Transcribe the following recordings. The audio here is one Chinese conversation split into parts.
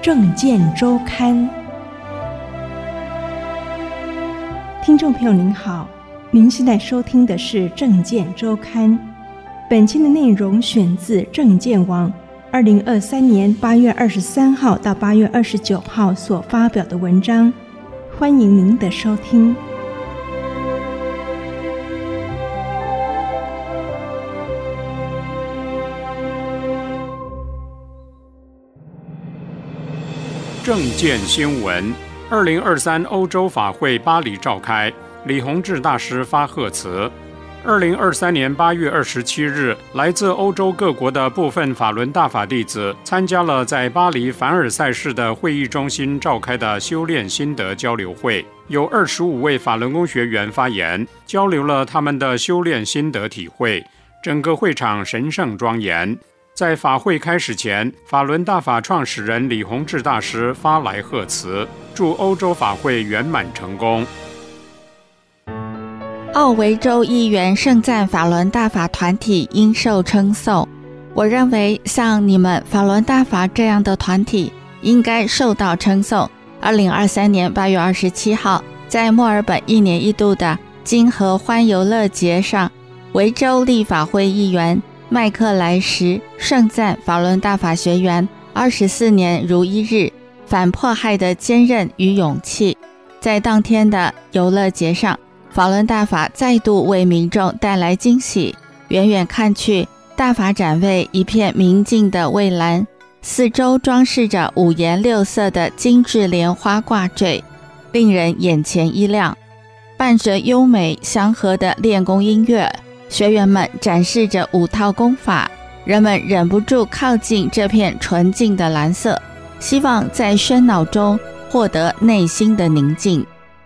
政见周刊。听众朋友您好，您现在收听的是政见周刊。本期的内容选自政见网2023年8月23号到8月29号所发表的文章，欢迎您的收听。 政见新闻：2023欧洲法会巴黎召开，李洪志大师发贺词。2023年8月27日，来自欧洲各国的部分法轮大法弟子参加了在巴黎凡尔赛市的会议中心召开的修炼心得交流会，有25位法轮功学员发言，交流了他们的修炼心得体会。整个会场神圣庄严。在法会开始前，法轮大法创始人李洪志大师发来贺词，祝欧洲法会圆满成功。 澳维州议员盛赞法轮大法团体应受称颂。我认为像你们法轮大法这样的团体应该受到称颂。2023年8月27号，在墨尔本一年一度的金合欢游乐节上，维州立法会议员麦克莱什盛赞法轮大法学员24年如一日反迫害的坚韧与勇气。在当天的游乐节上，法轮大法再度为民众带来惊喜。远远看去，大法展位一片明净的蔚蓝，四周装饰着五颜六色的精致莲花挂坠，令人眼前一亮。伴着优美祥和的练功音乐，学员们展示着5套功法，人们忍不住靠近这片纯净的蓝色，希望在喧闹中获得内心的宁静。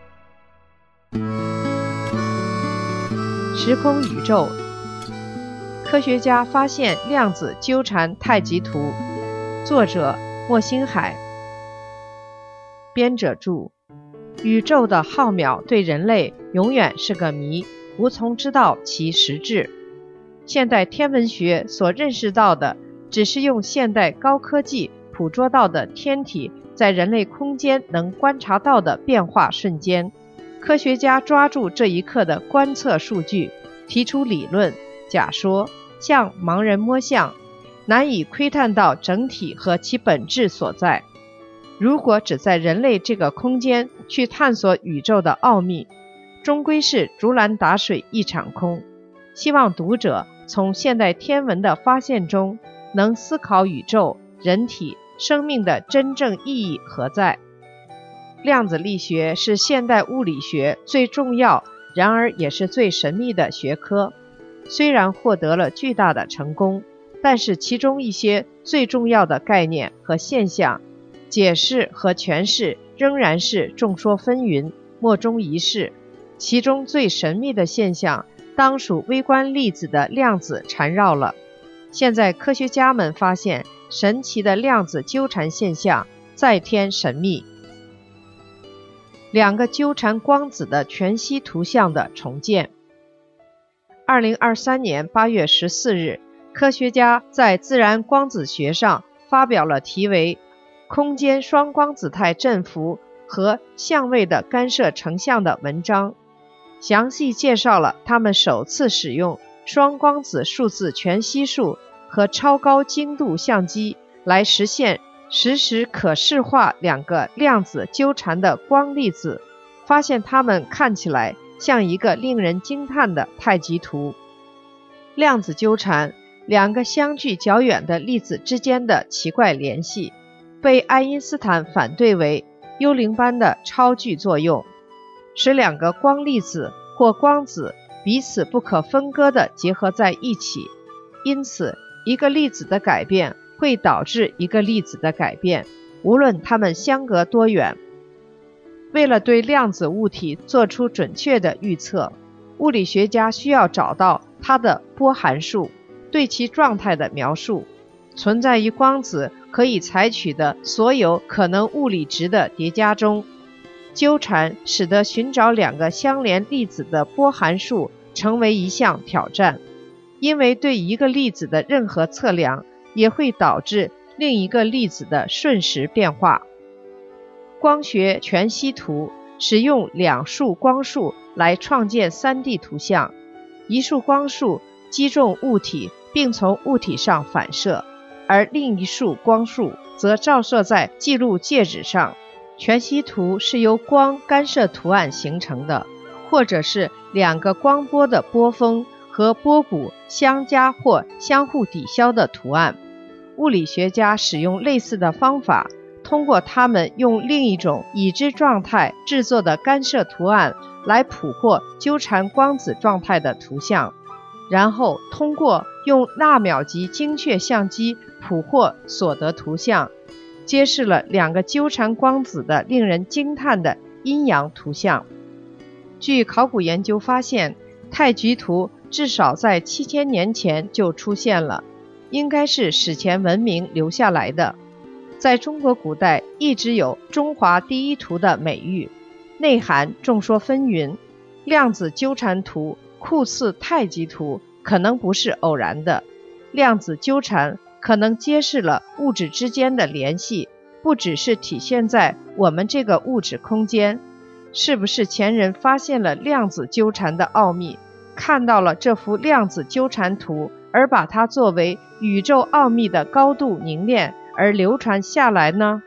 时空宇宙，科学家发现量子纠缠太极图。作者莫星海，编者注：宇宙的浩渺对人类永远是个谜，无从知道其实质。现代天文学所认识到的，只是用现代高科技捕捉到的天体在人类空间能观察到的变化瞬间。科学家抓住这一刻的观测数据，提出理论假说，像盲人摸象，难以窥探到整体和其本质所在。如果只在人类这个空间去探索宇宙的奥秘，终归是竹篮打水一场空。希望读者从现代天文的发现中，能思考宇宙、人体、生命的真正意义何在。量子力学是现代物理学最重要，然而也是最神秘的学科。虽然获得了巨大的成功，但是其中一些最重要的概念和现象，解释和诠释仍然是众说纷纭，莫衷一是。其中最神秘的现象，当属微观粒子的量子缠绕了。现在科学家们发现神奇的量子纠缠现象再添神秘。2个纠缠光子的全息图像的重建。2023年8月14日，科学家在《自然光子学》上发表了题为《空间双光子态振幅和相位的干涉成像》的文章，详细介绍了他们首次使用双光子数字全息数和超高精度相机来实现实时可视化2个量子纠缠的光粒子，发现它们看起来像一个令人惊叹的太极图。量子纠缠，2个相距较远的粒子之间的奇怪联系，被爱因斯坦反对为幽灵般的超距作用，使2个光粒子或光子彼此不可分割地结合在一起，因此一个粒子的改变会导致一个粒子的改变，无论它们相隔多远。为了对量子物体做出准确的预测，物理学家需要找到它的波函数，对其状态的描述，存在于光子可以采取的所有可能物理值的叠加中。纠缠使得寻找2个相连粒子的波函数成为一项挑战，因为对一个粒子的任何测量也会导致另一个粒子的瞬时变化。光学全息图使用2束光束来创建 3D 图像，一束光束击中物体并从物体上反射，而另一束光束则照射在记录介质上。全息图是由光干涉图案形成的，或者是2个光波的波峰和波谷相加或相互抵消的图案。物理学家使用类似的方法，通过他们用另一种已知状态制作的干涉图案来捕获纠缠光子状态的图像，然后通过用纳秒级精确相机捕获所得图像，揭示了2个纠缠光子的令人惊叹的阴阳图像。据考古研究发现，太极图至少在7000年前就出现了，应该是史前文明留下来的。在中国古代一直有中华第一图的美誉，内涵众说纷纭。量子纠缠图酷似太极图可能不是偶然的，量子纠缠可能揭示了物质之间的联系，不只是体现在我们这个物质空间。是不是前人发现了量子纠缠的奥秘，看到了这幅量子纠缠图，而把它作为宇宙奥秘的高度凝练而流传下来呢？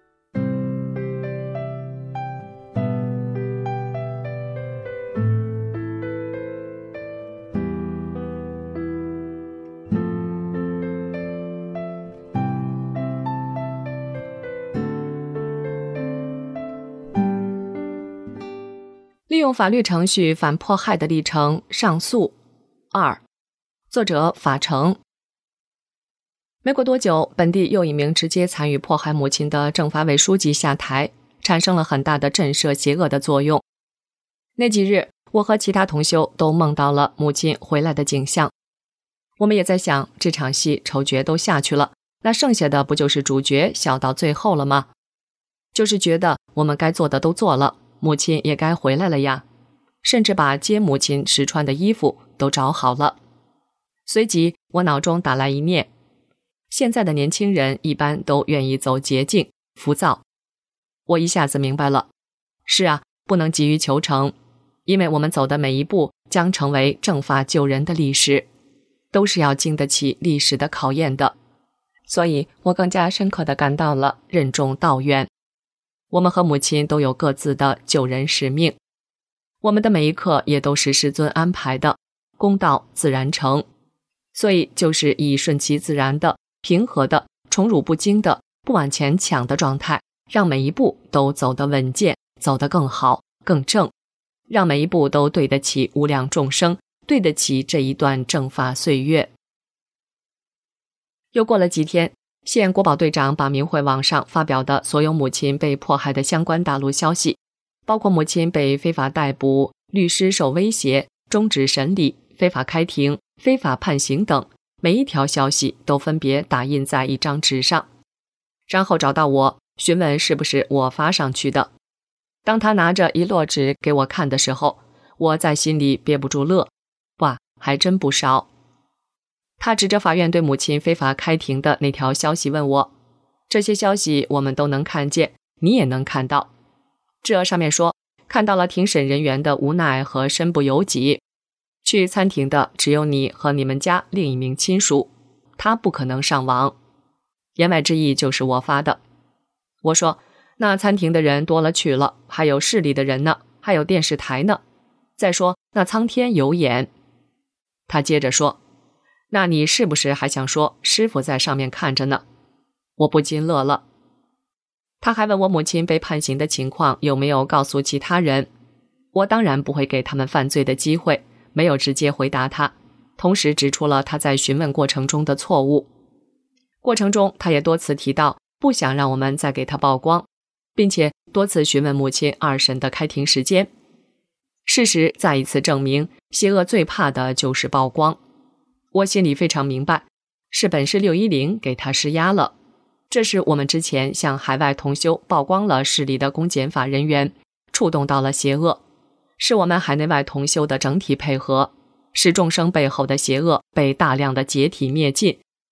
利用法律程序反迫害的历程上诉2，作者法成。没过多久，本地又一名直接参与迫害母亲的政法委书记下台，产生了很大的震慑邪恶的作用。那几日，我和其他同修都梦到了母亲回来的景象。我们也在想，这场戏丑角都下去了，那剩下的不就是主角笑到最后了吗？就是觉得我们该做的都做了，母亲也该回来了呀，甚至把接母亲时穿的衣服都找好了。随即我脑中打来一念，现在的年轻人一般都愿意走捷径，浮躁。我一下子明白了，是啊，不能急于求成，因为我们走的每一步将成为正法救人的历史，都是要经得起历史的考验的。所以我更加深刻地感到了任重道远。我们和母亲都有各自的救人使命，我们的每一刻也都是师尊安排的，公道自然成。所以就是以顺其自然的、平和的、宠辱不惊的、不往前抢的状态，让每一步都走得稳健，走得更好更正，让每一步都对得起无量众生，对得起这一段正法岁月。又过了几天，县国保队长把明慧网上发表的所有母亲被迫害的相关大陆消息，包括母亲被非法逮捕、律师受威胁、终止审理、非法开庭、非法判刑等，每一条消息都分别打印在一张纸上，然后找到我，询问是不是我发上去的。当他拿着一摞纸给我看的时候，我在心里憋不住乐，哇，还真不少。他指着法院对母亲非法开庭的那条消息问我，这些消息我们都能看见，你也能看到。这上面说，看到了庭审人员的无奈和身不由己。去参庭的只有你和你们家另一名亲属，他不可能上网。言外之意就是我发的。我说，那参庭的人多了去了，还有市里的人呢，还有电视台呢。再说，那苍天有眼。他接着说，那你是不是还想说师傅在上面看着呢？我不禁乐了。他还问我母亲被判刑的情况有没有告诉其他人。我当然不会给他们犯罪的机会，没有直接回答他，同时指出了他在询问过程中的错误。过程中他也多次提到不想让我们再给他曝光，并且多次询问母亲二审的开庭时间。事实再一次证明，邪恶最怕的就是曝光。我心里非常明白，是本市610给他施压了。这是我们之前向海外同修曝光了市里的公检法人员，触动到了邪恶，是我们海内外同修的整体配合，使众生背后的邪恶被大量的解体灭尽，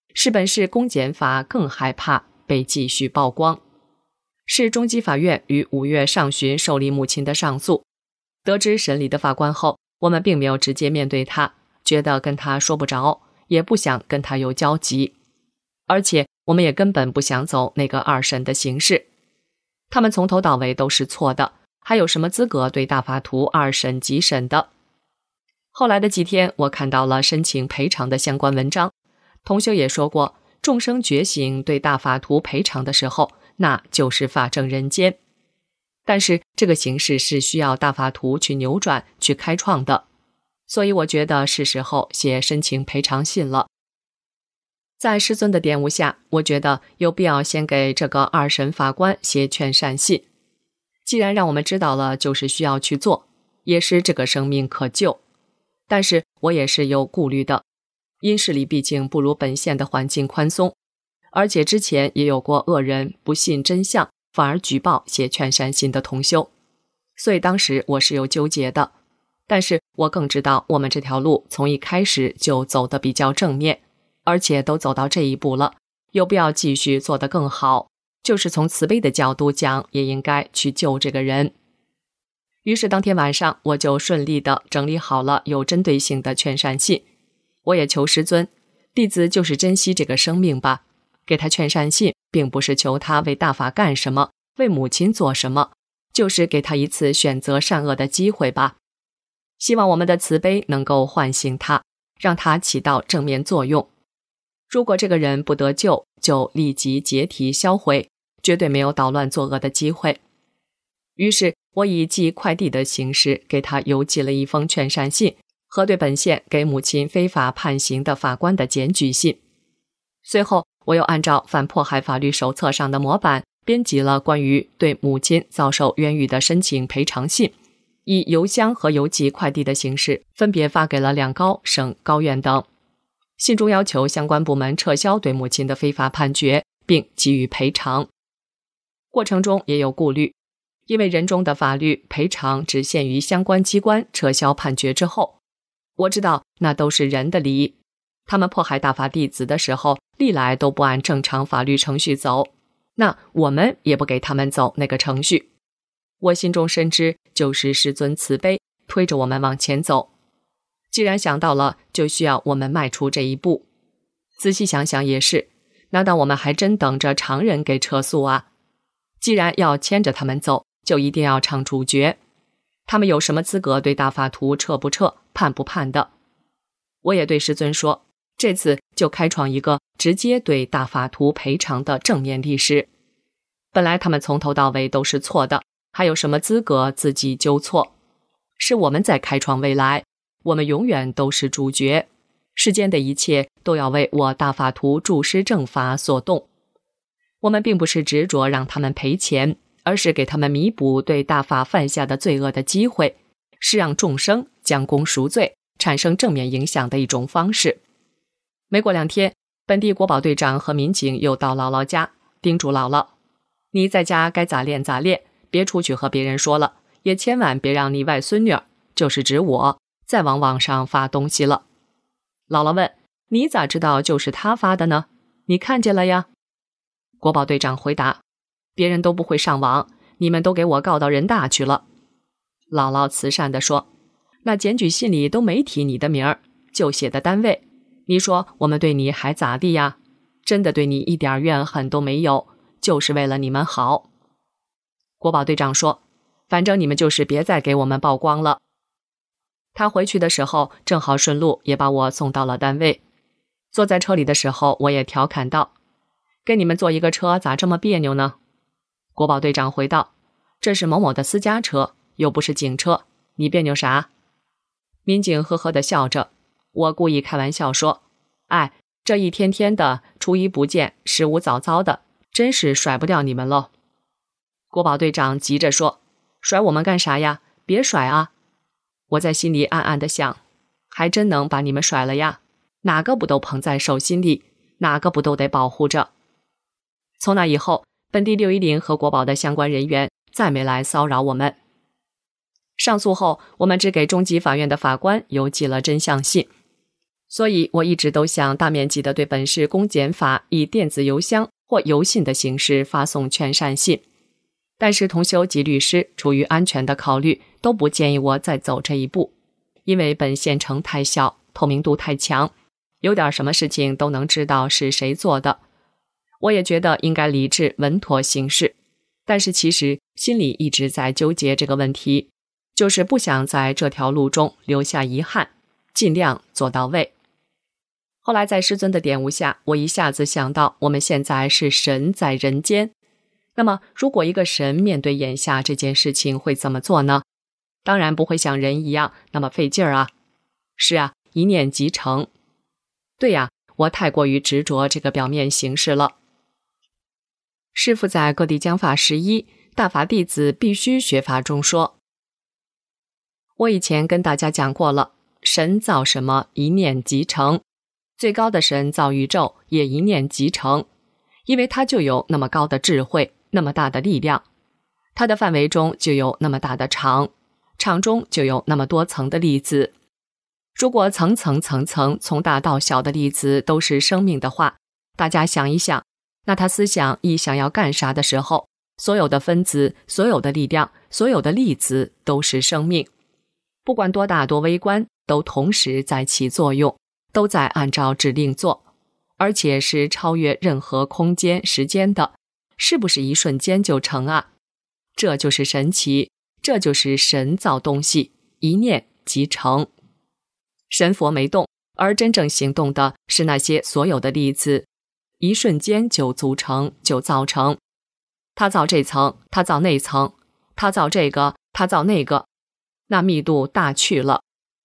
使本市公检法更害怕被继续曝光。市中级法院于5月上旬受理母亲的上诉，得知审理的法官后，我们并没有直接面对他，觉得跟他说不着，也不想跟他有交集，而且我们也根本不想走那个2审的形式。他们从头到尾都是错的，还有什么资格对大法图2审急审的？后来的几天，我看到了申请赔偿的相关文章，同修也说过，众生觉醒对大法图赔偿的时候，那就是法正人间。但是这个形式是需要大法图去扭转、去开创的，所以我觉得是时候写申请赔偿信了。在师尊的点悟下，我觉得有必要先给这个2审法官写劝善信。既然让我们知道了，就是需要去做，也是这个生命可救。但是我也是有顾虑的，因势力毕竟不如本县的环境宽松，而且之前也有过恶人不信真相，反而举报写劝善信的同修，所以当时我是有纠结的。但是我更知道我们这条路从一开始就走得比较正面，而且都走到这一步了，有必要继续做得更好，就是从慈悲的角度讲，也应该去救这个人。于是当天晚上，我就顺利地整理好了有针对性的劝善信。我也求师尊，弟子就是珍惜这个生命吧，给他劝善信，并不是求他为大法干什么，为母亲做什么，就是给他一次选择善恶的机会吧。希望我们的慈悲能够唤醒他，让他起到正面作用。如果这个人不得救，就立即解体销毁，绝对没有捣乱作恶的机会。于是我以寄快递的形式给他邮寄了一封劝善信和对本县给母亲非法判刑的法官的检举信。随后我又按照反迫害法律手册上的模板编辑了关于对母亲遭受冤狱的申请赔偿信，以邮箱和邮寄快递的形式分别发给了两高、省、高院等。信中要求相关部门撤销对母亲的非法判决，并给予赔偿。过程中也有顾虑，因为人中的法律赔偿只限于相关机关撤销判决之后。我知道那都是人的理，他们迫害大法弟子的时候，历来都不按正常法律程序走，那我们也不给他们走那个程序。我心中深知，就是师尊慈悲推着我们往前走。既然想到了，就需要我们迈出这一步。仔细想想也是，难道我们还真等着常人给撤诉啊？既然要牵着他们走，就一定要唱主角。他们有什么资格对大法图撤不撤、判不判的？我也对师尊说，这次就开创一个直接对大法图赔偿的正面历史。本来他们从头到尾都是错的，还有什么资格自己纠错？是我们在开创未来，我们永远都是主角。世间的一切都要为我大法图助师正法所动。我们并不是执着让他们赔钱，而是给他们弥补对大法犯下的罪恶的机会，是让众生将功赎罪，产生正面影响的一种方式。没过2天，本地国保队长和民警又到姥姥家，叮嘱姥姥，你在家该咋练咋练，别出去和别人说了，也千万别让你外孙女，就是指我，再往网上发东西了。姥姥问，你咋知道就是他发的呢？你看见了呀？国保队长回答，别人都不会上网，你们都给我告到人大去了。姥姥慈善地说，那检举信里都没提你的名儿，就写的单位，你说我们对你还咋地呀？真的对你一点怨恨都没有，就是为了你们好。国保队长说，反正你们就是别再给我们曝光了。他回去的时候正好顺路也把我送到了单位。坐在车里的时候，我也调侃道，跟你们坐一个车咋这么别扭呢？国保队长回道，这是某某的私家车，又不是警车，你别扭啥？民警呵呵地笑着，我故意开玩笑说，哎，这一天天的初一不见十五早早的，真是甩不掉你们喽。国保队长急着说，甩我们干啥呀？别甩啊！我在心里暗暗地想，还真能把你们甩了呀，哪个不都捧在手心里，哪个不都得保护着。从那以后，本地610和国保的相关人员再没来骚扰我们。上诉后，我们只给中级法院的法官邮寄了真相信。 所以我一直都想大面积的对本市公检法以电子邮箱或邮信的形式发送劝善信，但是同修及律师出于安全的考虑，都不建议我再走这一步，因为本县城太小，透明度太强，有点什么事情都能知道是谁做的。我也觉得应该理智稳妥行事，但是其实心里一直在纠结这个问题，就是不想在这条路中留下遗憾，尽量做到位。后来在师尊的点悟下，我一下子想到我们现在是神在人间，那么如果一个神面对眼下这件事情会怎么做呢？当然不会像人一样那么费劲儿啊。是啊，一念即成。对呀，我太过于执着这个表面形式了。师父在各地讲法11大法弟子必须学法中说，我以前跟大家讲过了，神造什么一念即成，最高的神造宇宙也一念即成，因为它就有那么高的智慧，那么大的力量，它的范围中就有那么大的场，场中就有那么多层的粒子。如果层层从大到小的粒子都是生命的话，大家想一想，那他思想一想要干啥的时候，所有的分子，所有的力量，所有的粒子都是生命，不管多大多微观，都同时在起作用，都在按照指令做，而且是超越任何空间时间的，是不是一瞬间就成啊？这就是神奇，这就是神造东西，一念即成。神佛没动，而真正行动的是那些所有的粒子，一瞬间就组成，就造成。他造这层，他造那层，他造这个，他造那个，那密度大去了。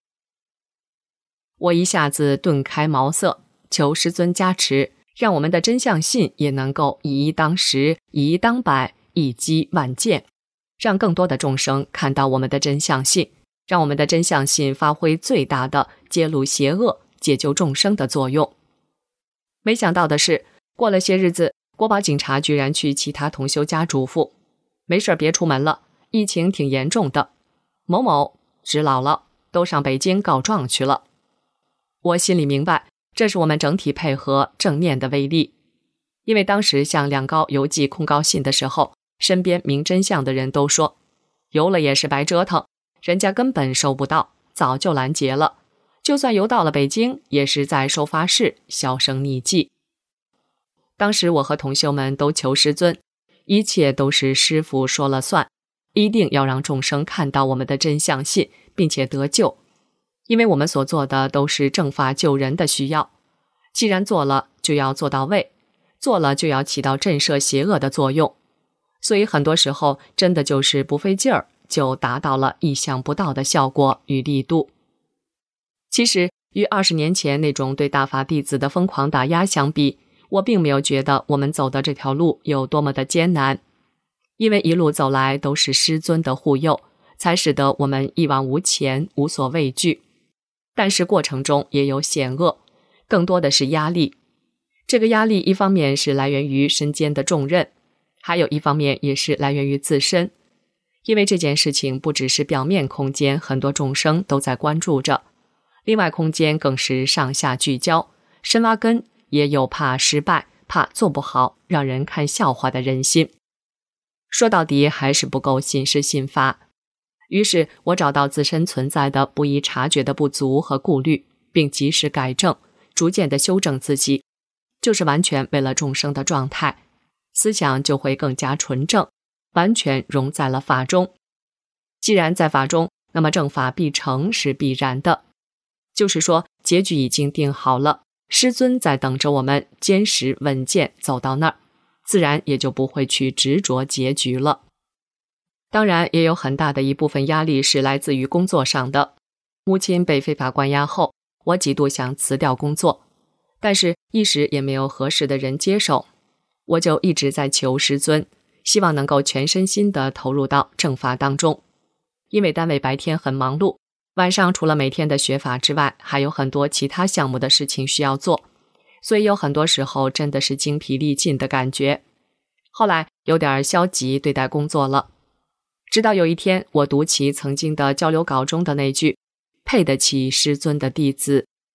我一下子顿开茅塞，求师尊加持，让我们的真相信也能够以一当十，以一当百，一击万剑，让更多的众生看到我们的真相信，让我们的真相信发挥最大的揭露邪恶、解救众生的作用。没想到的是，过了些日子，国保警察居然去其他同修家嘱咐，没事别出门了，疫情挺严重的，某某知老了，都上北京告状去了。我心里明白，这是我们整体配合正念的威力。因为当时向两高邮寄控告信的时候，身边明真相的人都说，邮了也是白折腾，人家根本收不到，早就拦截了，就算邮到了北京，也是在收发室销声匿迹。当时我和同修们都求师尊，一切都是师父说了算，一定要让众生看到我们的真相信，并且得救。因为我们所做的都是正法救人的需要，既然做了就要做到位，做了就要起到震慑邪恶的作用，所以很多时候真的就是不费劲儿就达到了意想不到的效果与力度。其实与20年前那种对大法弟子的疯狂打压相比，我并没有觉得我们走的这条路有多么的艰难，因为一路走来都是师尊的护佑，才使得我们一往无前，无所畏惧。但是过程中也有险恶，更多的是压力。这个压力一方面是来源于身兼的重任，还有一方面也是来源于自身。因为这件事情不只是表面空间很多众生都在关注着，另外空间更是上下聚焦，深挖根，也有怕失败，怕做不好，让人看笑话的人心。说到底还是不够信师信法。于是我找到自身存在的不易察觉的不足和顾虑，并及时改正，逐渐地修正自己，就是完全为了众生的状态，思想就会更加纯正，完全融在了法中。既然在法中，那么正法必成是必然的，就是说结局已经定好了，师尊在等着我们坚实稳健走到那儿，自然也就不会去执着结局了。当然也有很大的一部分压力是来自于工作上的。母亲被非法关押后，我几度想辞掉工作，但是一时也没有合适的人接手，我就一直在求师尊，希望能够全身心地投入到正法当中。因为单位白天很忙碌，晚上除了每天的学法之外，还有很多其他项目的事情需要做，所以有很多时候真的是精疲力尽的感觉。后来有点消极对待工作了。直到有一天，我读起曾经的交流稿中的那句配得起师尊的弟子，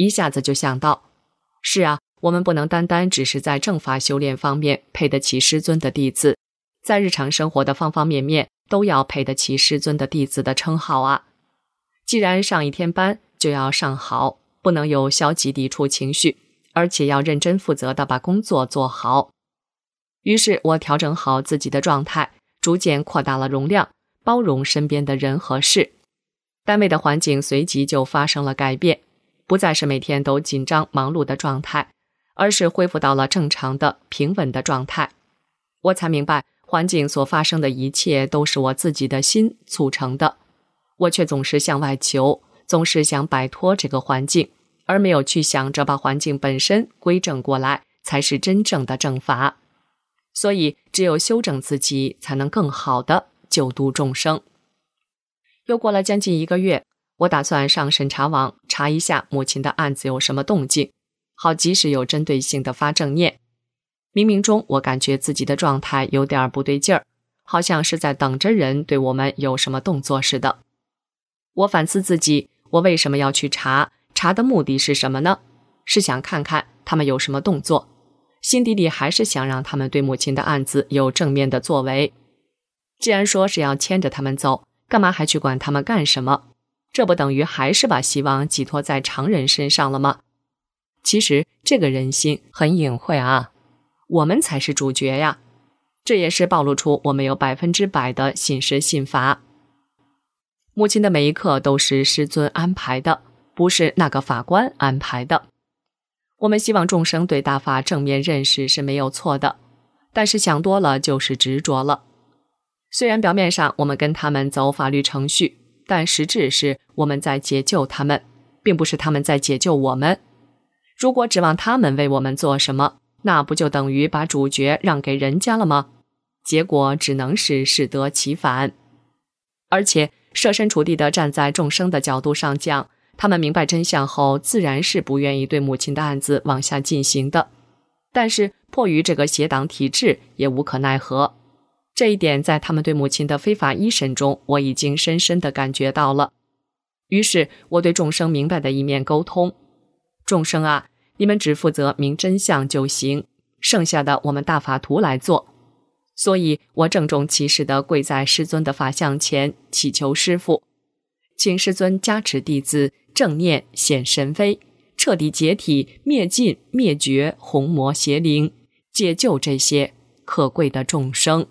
一下子就想到，是啊，我们不能单单只是在正法修炼方面配得起师尊的弟子，在日常生活的方方面面都要配得起师尊的弟子的称号啊。既然上一天班就要上好，不能有消极抵触情绪，而且要认真负责地把工作做好。于是我调整好自己的状态，逐渐扩大了容量，包容身边的人和事。单位的环境随即就发生了改变，不再是每天都紧张忙碌的状态，而是恢复到了正常的平稳的状态。我才明白，环境所发生的一切都是我自己的心促成的，我却总是向外求，总是想摆脱这个环境，而没有去想着把环境本身归正过来，才是真正的正法。所以只有修正自己，才能更好地救度众生。又过了将近1个月，我打算上审查网查一下母亲的案子有什么动静，好及时有针对性地发正念。冥冥中我感觉自己的状态有点不对劲儿，好像是在等着人对我们有什么动作似的。我反思自己，我为什么要去查的目的是什么呢？是想看看他们有什么动作，心底里还是想让他们对母亲的案子有正面的作为。既然说是要牵着他们走，干嘛还去管他们干什么？这不等于还是把希望寄托在常人身上了吗？其实这个人心很隐晦啊，我们才是主角呀。这也是暴露出我们有100%的信师信法。母亲的每一刻都是师尊安排的，不是那个法官安排的。我们希望众生对大法正面认识是没有错的，但是想多了就是执着了。虽然表面上我们跟他们走法律程序，但实质是我们在解救他们，并不是他们在解救我们。如果指望他们为我们做什么，那不就等于把主角让给人家了吗？结果只能是适得其反。而且设身处地地站在众生的角度上讲，他们明白真相后，自然是不愿意对母亲的案子往下进行的。但是迫于这个邪党体制，也无可奈何。这一点在他们对母亲的非法一审中，我已经深深地感觉到了。于是我对众生明白的一面沟通：众生啊，你们只负责明真相就行，剩下的我们大法徒来做。所以我郑重其事地跪在师尊的法像前，祈求师父，请师尊加持弟子正念显神威，彻底解体灭尽灭绝红魔邪灵，解救这些可贵的众生。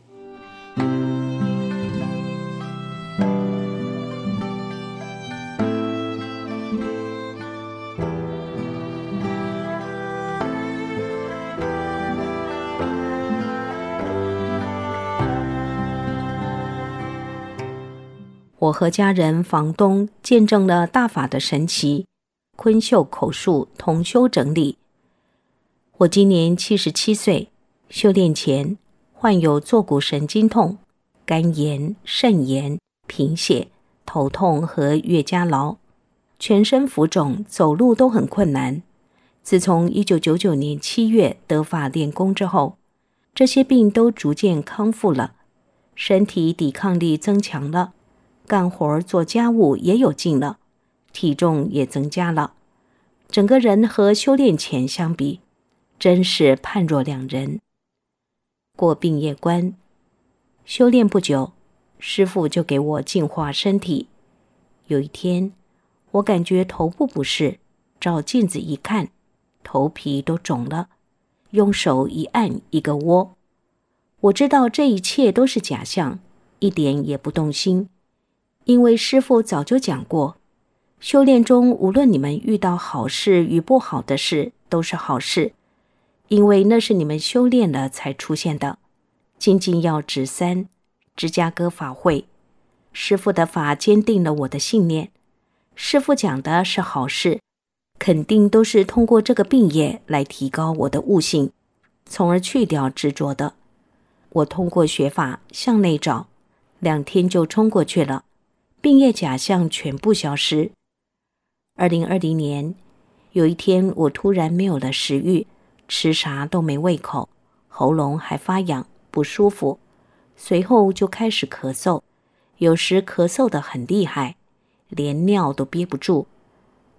我和家人房东见证了大法的神奇，昆秀口述同修整理。我今年77岁，修炼前患有坐骨神经痛、肝炎、肾炎、贫血、头痛和月加劳，全身浮肿，走路都很困难。自从1999年7月得法练功之后，这些病都逐渐康复了，身体抵抗力增强了，干活做家务也有劲了，体重也增加了，整个人和修炼前相比，真是判若两人。过病业关，修炼不久，师父就给我净化身体。有一天，我感觉头部不适，照镜子一看，头皮都肿了，用手一按一个窝。我知道这一切都是假象，一点也不动心。因为师父早就讲过，修炼中无论你们遇到好事与不好的事，都是好事，因为那是你们修炼了才出现的。精进要指3，芝加哥法会，师父的法坚定了我的信念。师父讲的是好事，肯定都是通过这个病业来提高我的悟性，从而去掉执着的。我通过学法向内找，2天就冲过去了，病业假象全部消失。2020年，有一天我突然没有了食欲，吃啥都没胃口，喉咙还发痒不舒服，随后就开始咳嗽，有时咳嗽得很厉害，连尿都憋不住。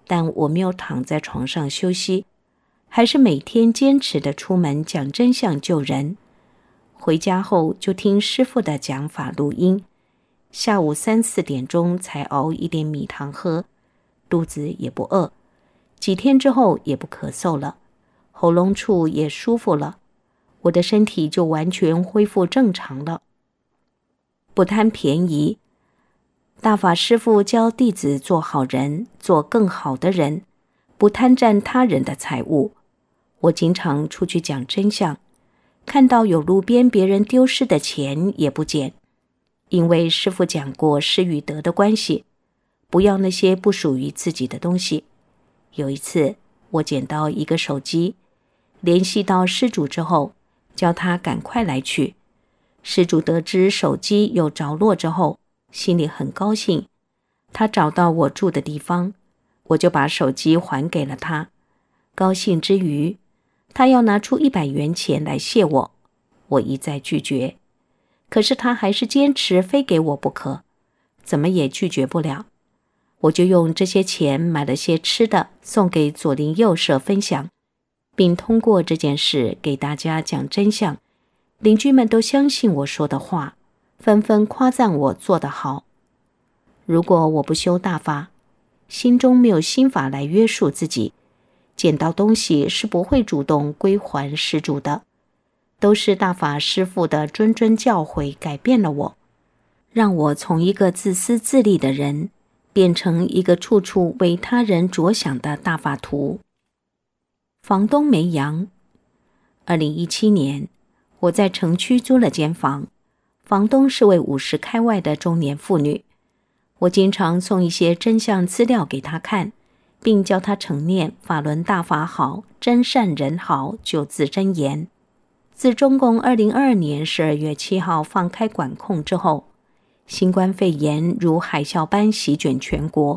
但我没有躺在床上休息，还是每天坚持的出门讲真相救人。回家后就听师父的讲法录音，下午3、4点钟才熬一点米汤喝，肚子也不饿，几天之后也不咳嗽了，喉咙处也舒服了，我的身体就完全恢复正常了。不贪便宜，大法师父教弟子做好人，做更好的人，不贪占他人的财物。我经常出去讲真相，看到有路边别人丢失的钱也不捡，因为师父讲过失与得的关系，不要那些不属于自己的东西。有一次我捡到一个手机，联系到施主之后，叫他赶快来取。施主得知手机有着落之后，心里很高兴，他找到我住的地方，我就把手机还给了他。高兴之余，他要拿出100元钱来谢我，我一再拒绝，可是他还是坚持非给我不可，怎么也拒绝不了。我就用这些钱买了些吃的，送给左邻右舍分享，并通过这件事给大家讲真相。邻居们都相信我说的话，纷纷夸赞我做得好。如果我不修大法，心中没有心法来约束自己，捡到东西是不会主动归还施主的。都是大法师父的谆谆教诲改变了我，让我从一个自私自利的人变成一个处处为他人着想的大法徒。房东没阳。2017年，我在城区租了间房，房东是位50开外的中年妇女。我经常送一些真相资料给她看，并教她承念法轮大法好，真善人好9字真言。自中共2022年12月7号放开管控之后，新冠肺炎如海啸般席卷全国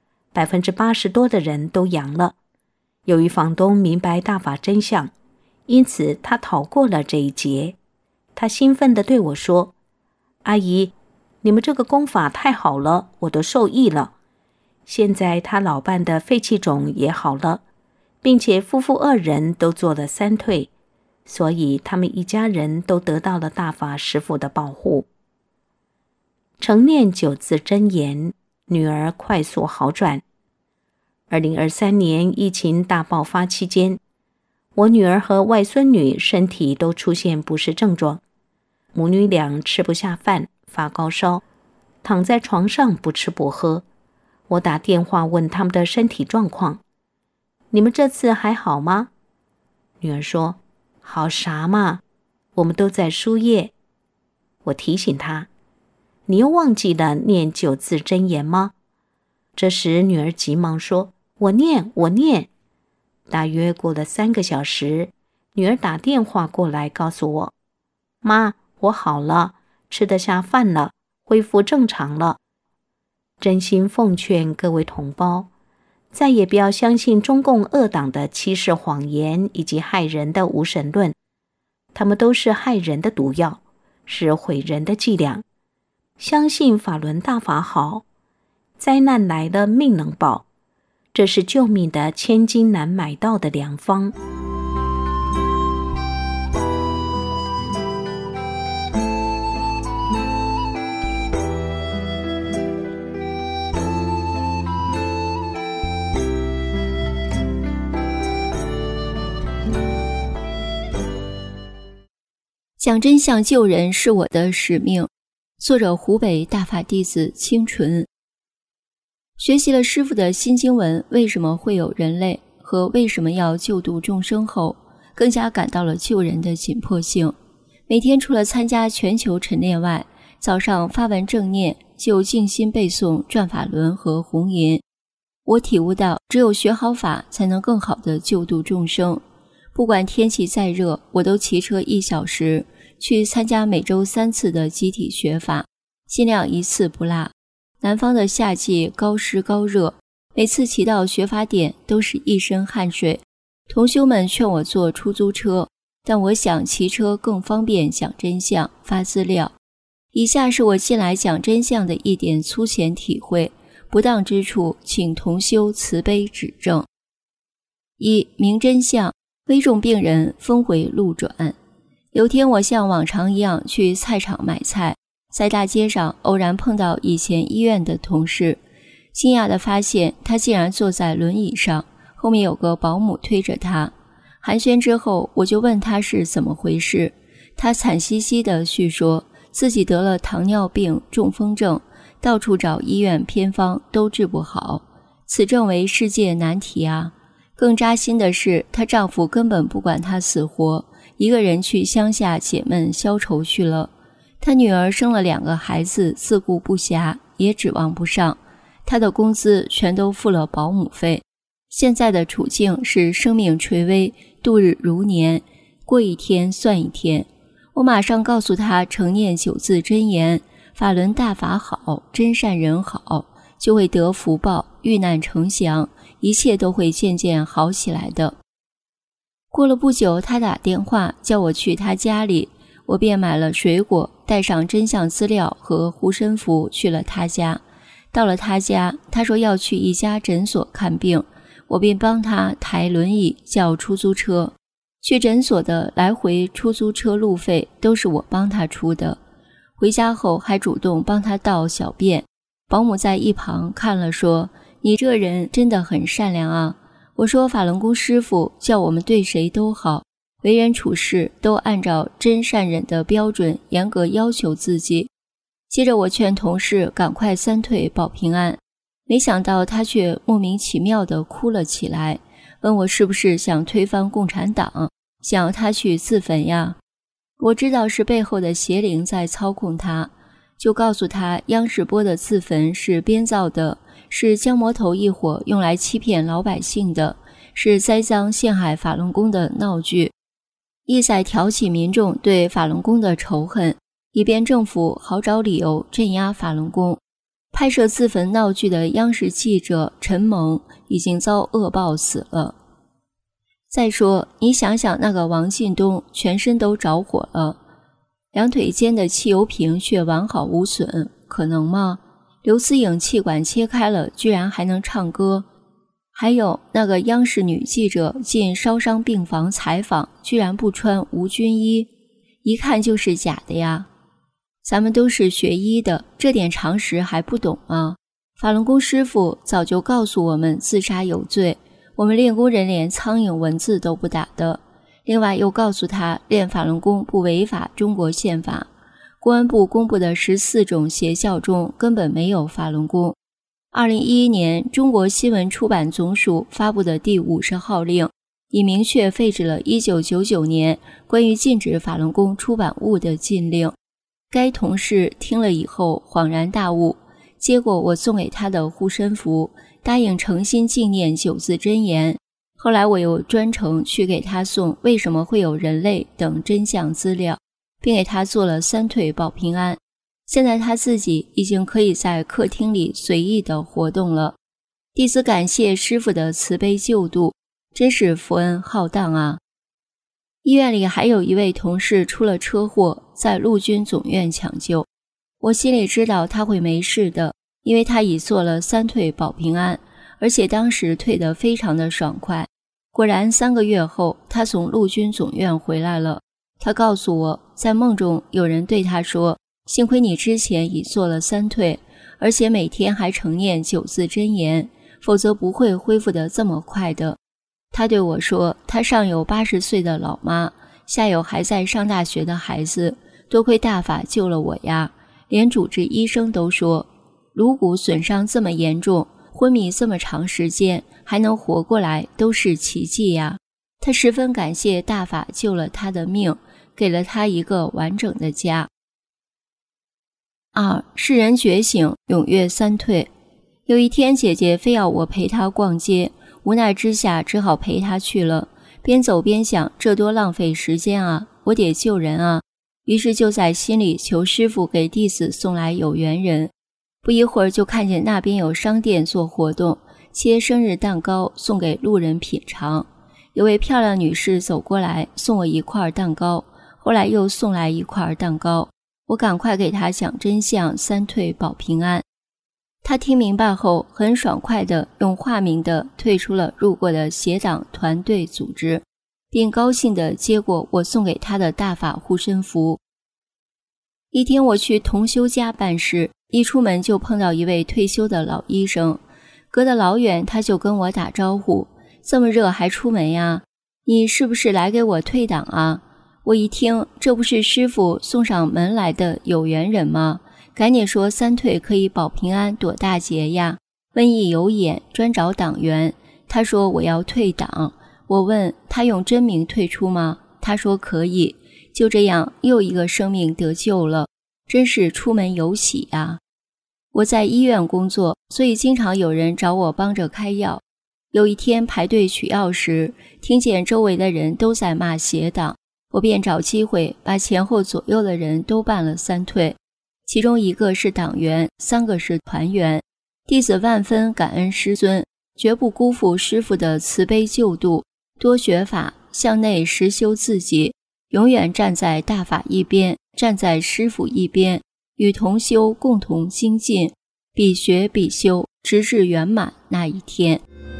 ，80%多的人都阳了。由于房东明白大法真相，因此他逃过了这一劫。他兴奋地对我说：“阿姨，你们这个功法太好了，我都受益了。现在他老伴的肺气肿也好了，并且夫妇2人都做了3退，所以他们一家人都得到了大法师父的保护。”承念9字真言，女儿快速好转。2023年疫情大爆发期间，我女儿和外孙女身体都出现不适症状，母女俩吃不下饭，发高烧，躺在床上不吃不喝。我打电话问他们的身体状况：“你们这次还好吗？”女儿说：“好啥嘛，我们都在输液。”我提醒她：“你又忘记了念9字真言吗？”这时女儿急忙说：“我念。”大约过了3个小时，女儿打电话过来告诉我：“妈，我好了，吃得下饭了，恢复正常了。”真心奉劝各位同胞，再也不要相信中共恶党的欺世谎言以及害人的无神论，他们都是害人的毒药，是毁人的伎俩。相信法轮大法好，灾难来了命能保，这是救命的千金难买到的良方。 讲真相救人是我的使命。作者湖北大法弟子清纯。学习了师父的新经文为什么会有人类和为什么要救度众生后，更加感到了救人的紧迫性。每天除了参加全球晨练外，早上发文正念，就静心背诵转法轮和红银。我体悟到，只有学好法，才能更好地救度众生。不管天气再热，我都骑车1小时去参加每周3次的集体学法，尽量1次不落。南方的夏季高湿高热，每次骑到学法点都是一身汗水。同修们劝我坐出租车，但我想骑车更方便讲真相、发资料。以下是我近来讲真相的一点粗浅体会， 不当之处，请同修慈悲指正。一、明真相，危重病人峰回路转。有天我像往常一样去菜场买菜，在大街上偶然碰到以前医院的同事，惊讶地发现他竟然坐在轮椅上，后面有个保姆推着他。寒暄之后，我就问他是怎么回事，他惨兮兮地叙说自己得了糖尿病、中风症，到处找医院偏方都治不好，此症为世界难题啊！更扎心的是，她丈夫根本不管她死活，一个人去乡下解闷消愁去了。她女儿生了2个孩子，自顾不暇，也指望不上，她的工资全都付了保姆费。现在的处境是生命垂危，度日如年，过一天算一天。我马上告诉她常念9字真言，法轮大法好，真善人好，就会得福报，遇难成祥，一切都会渐渐好起来的。过了不久，他打电话叫我去他家里，我便买了水果，带上真相资料和护身符去了他家。到了他家，他说要去一家诊所看病，我便帮他抬轮椅叫出租车。去诊所的来回出租车路费都是我帮他出的。回家后还主动帮他倒小便，保姆在一旁看了说，你这人真的很善良啊。我说法轮功师父叫我们对谁都好，为人处事都按照真善忍的标准严格要求自己。接着我劝同事赶快3退保平安，没想到他却莫名其妙地哭了起来，问我是不是想推翻共产党，想要他去自焚呀。我知道是背后的邪灵在操控他，就告诉他央视播的自焚是编造的，是江魔头一伙用来欺骗老百姓的，是栽赃陷害法轮功的闹剧，意在挑起民众对法轮功的仇恨，以便政府好找理由镇压法轮功。拍摄自焚闹剧的央视记者陈蒙已经遭恶报死了。再说，你想想那个王进东全身都着火了，2腿间的汽油瓶却完好无损，可能吗？刘思颖气管切开了，居然还能唱歌。还有那个央视女记者进烧伤病房采访，居然不穿无菌衣，一看就是假的呀。咱们都是学医的，这点常识还不懂吗？法轮功师父早就告诉我们自杀有罪，我们练功人连苍蝇蚊子都不打的。另外又告诉他练法轮功不违法中国宪法，公安部公布的14种邪教中根本没有法轮功。2011年中国新闻出版总署发布的第50号令，已明确废止了1999年关于禁止法轮功出版物的禁令。该同事听了以后恍然大悟，接过我送给他的护身符，答应诚心纪念9字真言。后来我又专程去给他送为什么会有人类等真相资料，并给他做了3退保平安。现在他自己已经可以在客厅里随意的活动了。弟子感谢师父的慈悲救度，真是福恩浩荡啊！医院里还有一位同事出了车祸，在陆军总院抢救。我心里知道他会没事的，因为他已做了3退保平安，而且当时退得非常的爽快。果然3个月后，他从陆军总院回来了。他告诉我，在梦中有人对他说，幸亏你之前已做了3退，而且每天还常念9字真言，否则不会恢复得这么快的。他对我说，他上有80岁的老妈，下有还在上大学的孩子，多亏大法救了我呀。连主治医生都说，颅骨损伤这么严重，昏迷这么长时间还能活过来，都是奇迹呀。他十分感谢大法救了他的命，给了他一个完整的家。2. 世人觉醒，踊跃3退。有一天姐姐非要我陪她逛街，无奈之下只好陪她去了。边走边想，这多浪费时间啊，我得救人啊。于是就在心里求师父给弟子送来有缘人。不一会儿就看见那边有商店做活动，切生日蛋糕送给路人品尝。有位漂亮女士走过来送我一块蛋糕，后来又送来一块蛋糕，我赶快给她讲真相，3退保平安。 他听明白后，很爽快地用化名的退出了入过的邪党团队组织，并高兴地接过我送给他的大法护身符。一天我去同修家办事，一出门就碰到一位退休的老医生，隔得老远他就跟我打招呼：这么热还出门呀？你是不是来给我退档啊？我一听，这不是师父送上门来的有缘人吗？赶紧说三退可以保平安躲大劫呀，瘟疫有眼专找党员。他说我要退档，我问他用真名退出吗？他说可以。就这样又一个生命得救了，真是出门有喜啊。我在医院工作，所以经常有人找我帮着开药。有一天排队取药时，听见周围的人都在骂邪党，我便找机会把前后左右的人都办了三退，其中一个是党员，3个是团员。弟子万分感恩师尊，绝不辜负师父的慈悲救度，多学法，向内实修自己，永远站在大法一边，站在师父一边，与同修共同精进，必学必修，直至圆满那一天。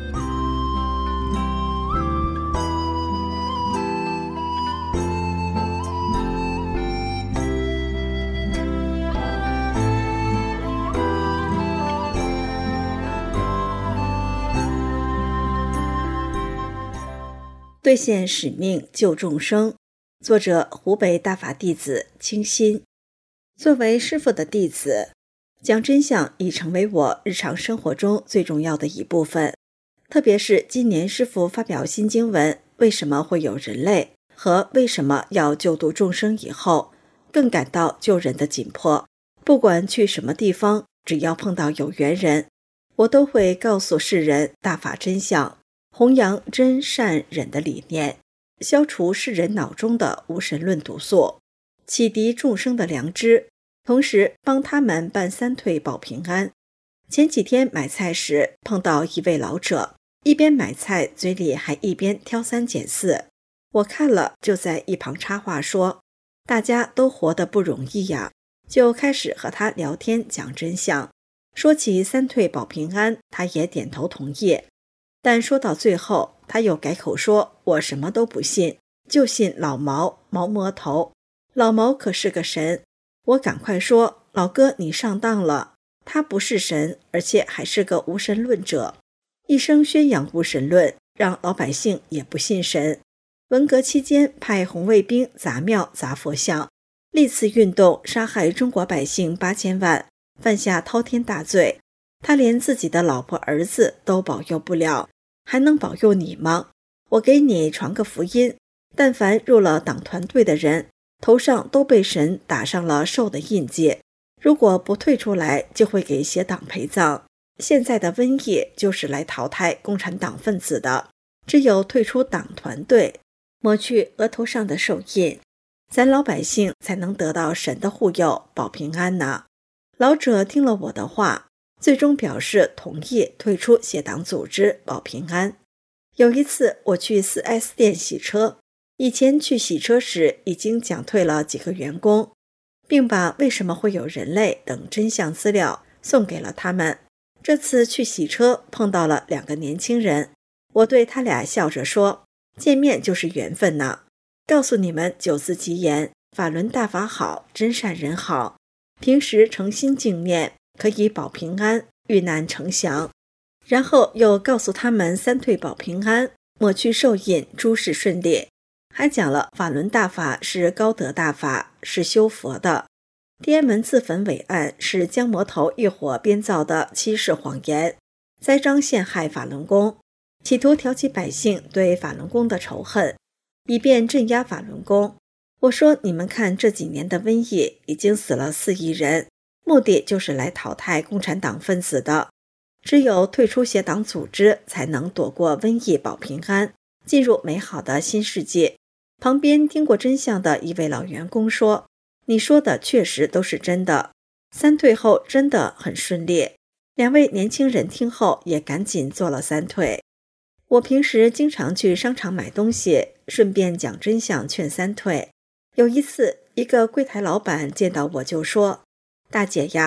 兑现使命救众生，作者湖北大法弟子清心。作为师父的弟子，讲真相已成为我日常生活中最重要的一部分。特别是今年师父发表新经文为什么会有人类和为什么要救度众生以后，更感到救人的紧迫。不管去什么地方，只要碰到有缘人，我都会告诉世人大法真相，弘扬真善忍的理念，消除世人脑中的无神论毒素，启迪众生的良知，同时帮他们办三退保平安。前几天买菜时碰到一位老者，一边买菜嘴里还一边挑三拣四，我看了就在一旁插话说，大家都活得不容易呀，就开始和他聊天讲真相。说起三退保平安，他也点头同意，但说到最后他又改口说，我什么都不信，就信老毛魔头，老毛可是个神。我赶快说，老哥你上当了，他不是神，而且还是个无神论者，一生宣扬无神论，让老百姓也不信神。文革期间派红卫兵砸庙砸佛像，历次运动杀害中国百姓8000万，犯下滔天大罪，他连自己的老婆儿子都保佑不了，还能保佑你吗？我给你传个福音，但凡入了党团队的人，头上都被神打上了兽的印记，如果不退出来，就会给邪党陪葬。现在的瘟疫就是来淘汰共产党分子的，只有退出党团队，抹去额头上的兽印，咱老百姓才能得到神的护佑，保平安呢。老者听了我的话，最终表示同意退出邪党组织，保平安。有一次我去 4S 店洗车，以前去洗车时已经讲退了几个员工，并把为什么会有人类等真相资料送给了他们。这次去洗车碰到了2个年轻人，我对他俩笑着说，见面就是缘分呢，告诉你们9字吉言，法轮大法好，真善人好，平时诚心敬念，可以保平安，遇难成祥。然后又告诉他们三退保平安，抹去兽印，诸事顺利。还讲了法轮大法是高德大法，是修佛的。天安门自焚伪案是江魔头一伙编造的欺世谎言，栽赃陷害法轮功，企图挑起百姓对法轮功的仇恨，以便镇压法轮功。我说你们看这几年的瘟疫已经死了4亿人，目的就是来淘汰共产党分子的，只有退出邪党组织才能躲过瘟疫保平安，进入美好的新世界。旁边听过真相的一位老员工说，你说的确实都是真的，三退后真的很顺利。2位年轻人听后也赶紧做了三退。我平时经常去商场买东西，顺便讲真相劝三退。有一次，一个柜台老板见到我就说，大姐呀，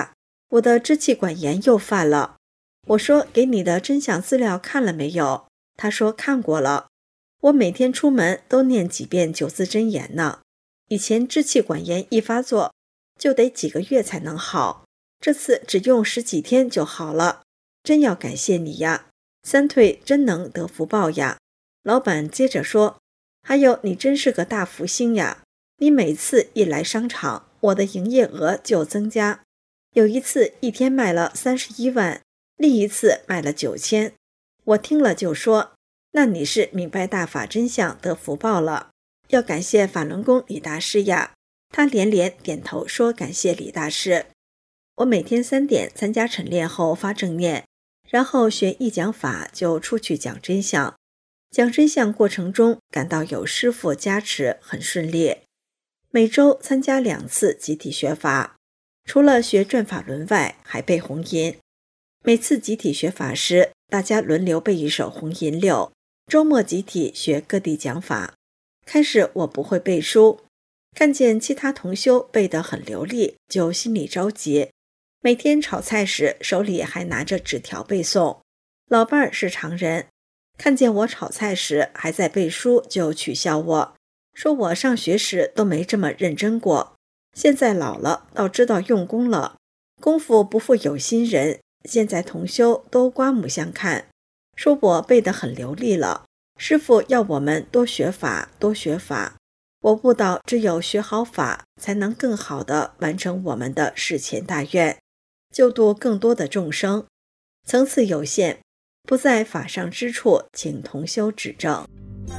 我的支气管炎又犯了。我说给你的真相资料看了没有？他说看过了。我每天出门都念几遍9字真言呢。以前支气管炎一发作就得几个月才能好，这次只用10几天就好了，真要感谢你呀，三退真能得福报呀。老板接着说，还有你真是个大福星呀，你每次一来商场，我的营业额就增加，有一次一天卖了31万，另一次卖了9000。我听了就说，那你是明白大法真相得福报了，要感谢法轮功李大师呀。他连连点头说感谢李大师。我每天3点参加晨练后发正念，然后学一讲法就出去讲真相。讲真相过程中感到有师父加持，很顺利。每周参加2次集体学法，除了学转法轮外，还背红音。每次集体学法时，大家轮流背一首红银6，周末集体学各地讲法。开始我不会背书，看见其他同修背得很流利，就心里着急。每天炒菜时手里还拿着纸条背诵。老伴儿是常人，看见我炒菜时还在背书，就取笑我，说我上学时都没这么认真过，现在老了倒知道用功了，功夫不负有心人。现在同修都刮目相看，说我背得很流利了，师父要我们多学法，多学法。我悟到只有学好法，才能更好地完成我们的世前大愿，救度更多的众生。层次有限，不在法上之处，请同修指正。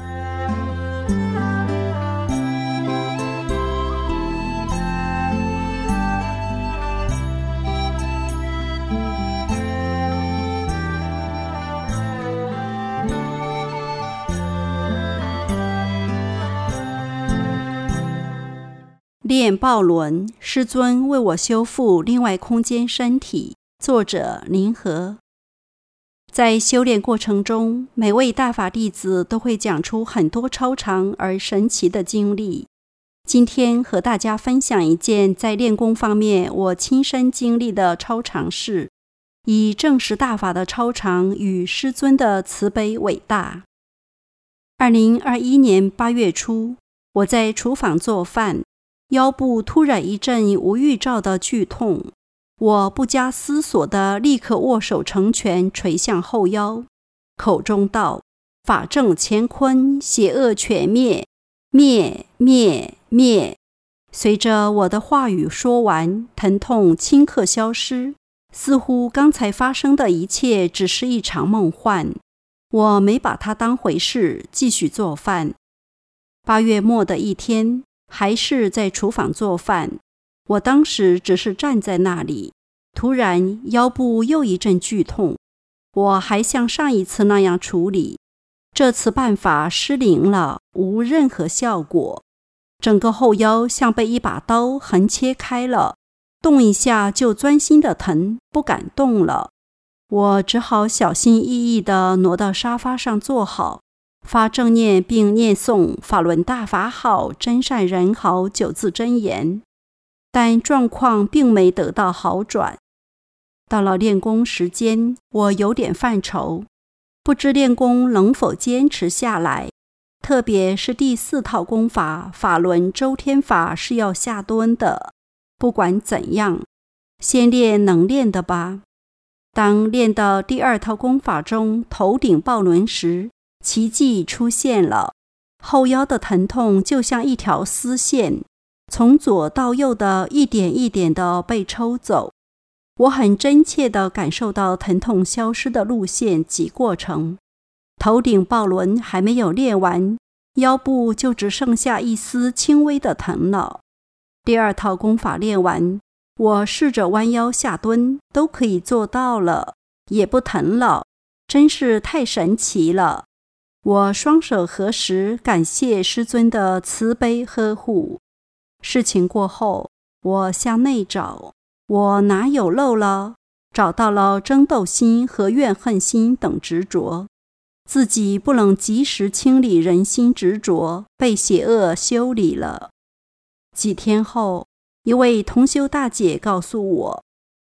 练抱轮，师尊为我修复另外空间身体。作者林和。在修炼过程中，每位大法弟子都会讲出很多超常而神奇的经历。今天和大家分享一件在练功方面我亲身经历的超常事，以证实大法的超常与师尊的慈悲伟大。2021年8月初，我在厨房做饭，腰部突然一阵无预兆的剧痛，我不加思索地立刻握手成拳捶向后腰，口中道：法正乾坤，邪恶全灭，灭灭灭。随着我的话语说完，疼痛顷刻消失，似乎刚才发生的一切只是一场梦幻。我没把它当回事，继续做饭。8月末的一天，还是在厨房做饭，我当时只是站在那里，突然腰部又一阵剧痛。我还像上一次那样处理，这次办法失灵了，无任何效果。整个后腰像被一把刀横切开了，动一下就钻心的疼，不敢动了。我只好小心翼翼地挪到沙发上坐好，发正念并念诵法轮大法好，真善人好9字真言，但状况并没得到好转。到了练功时间，我有点犯愁，不知练功能否坚持下来，特别是第4套功法法轮周天法是要下蹲的，不管怎样，先练能练的吧。当练到第2套功法中头顶抱轮时，奇迹出现了，后腰的疼痛就像一条丝线，从左到右的一点一点地被抽走。我很真切地感受到疼痛消失的路线及过程。头顶抱轮还没有练完，腰部就只剩下一丝轻微的疼了。第2套功法练完，我试着弯腰下蹲，都可以做到了，也不疼了，真是太神奇了。我双手合十，感谢师尊的慈悲呵护。事情过后，我向内找，我哪有漏了？找到了争斗心和怨恨心等执着，自己不能及时清理人心执着，被邪恶修理了。几天后，一位同修大姐告诉我，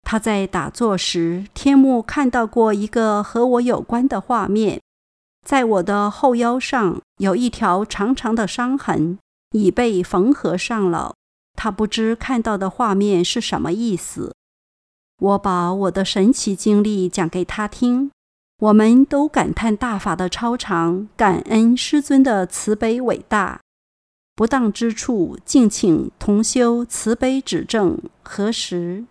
他在打坐时，天目看到过一个和我有关的画面，在我的后腰上有一条长长的伤痕，已被缝合上了。他不知看到的画面是什么意思。我把我的神奇经历讲给他听，我们都感叹大法的超常，感恩师尊的慈悲伟大。不当之处，敬请同修慈悲指正，何时？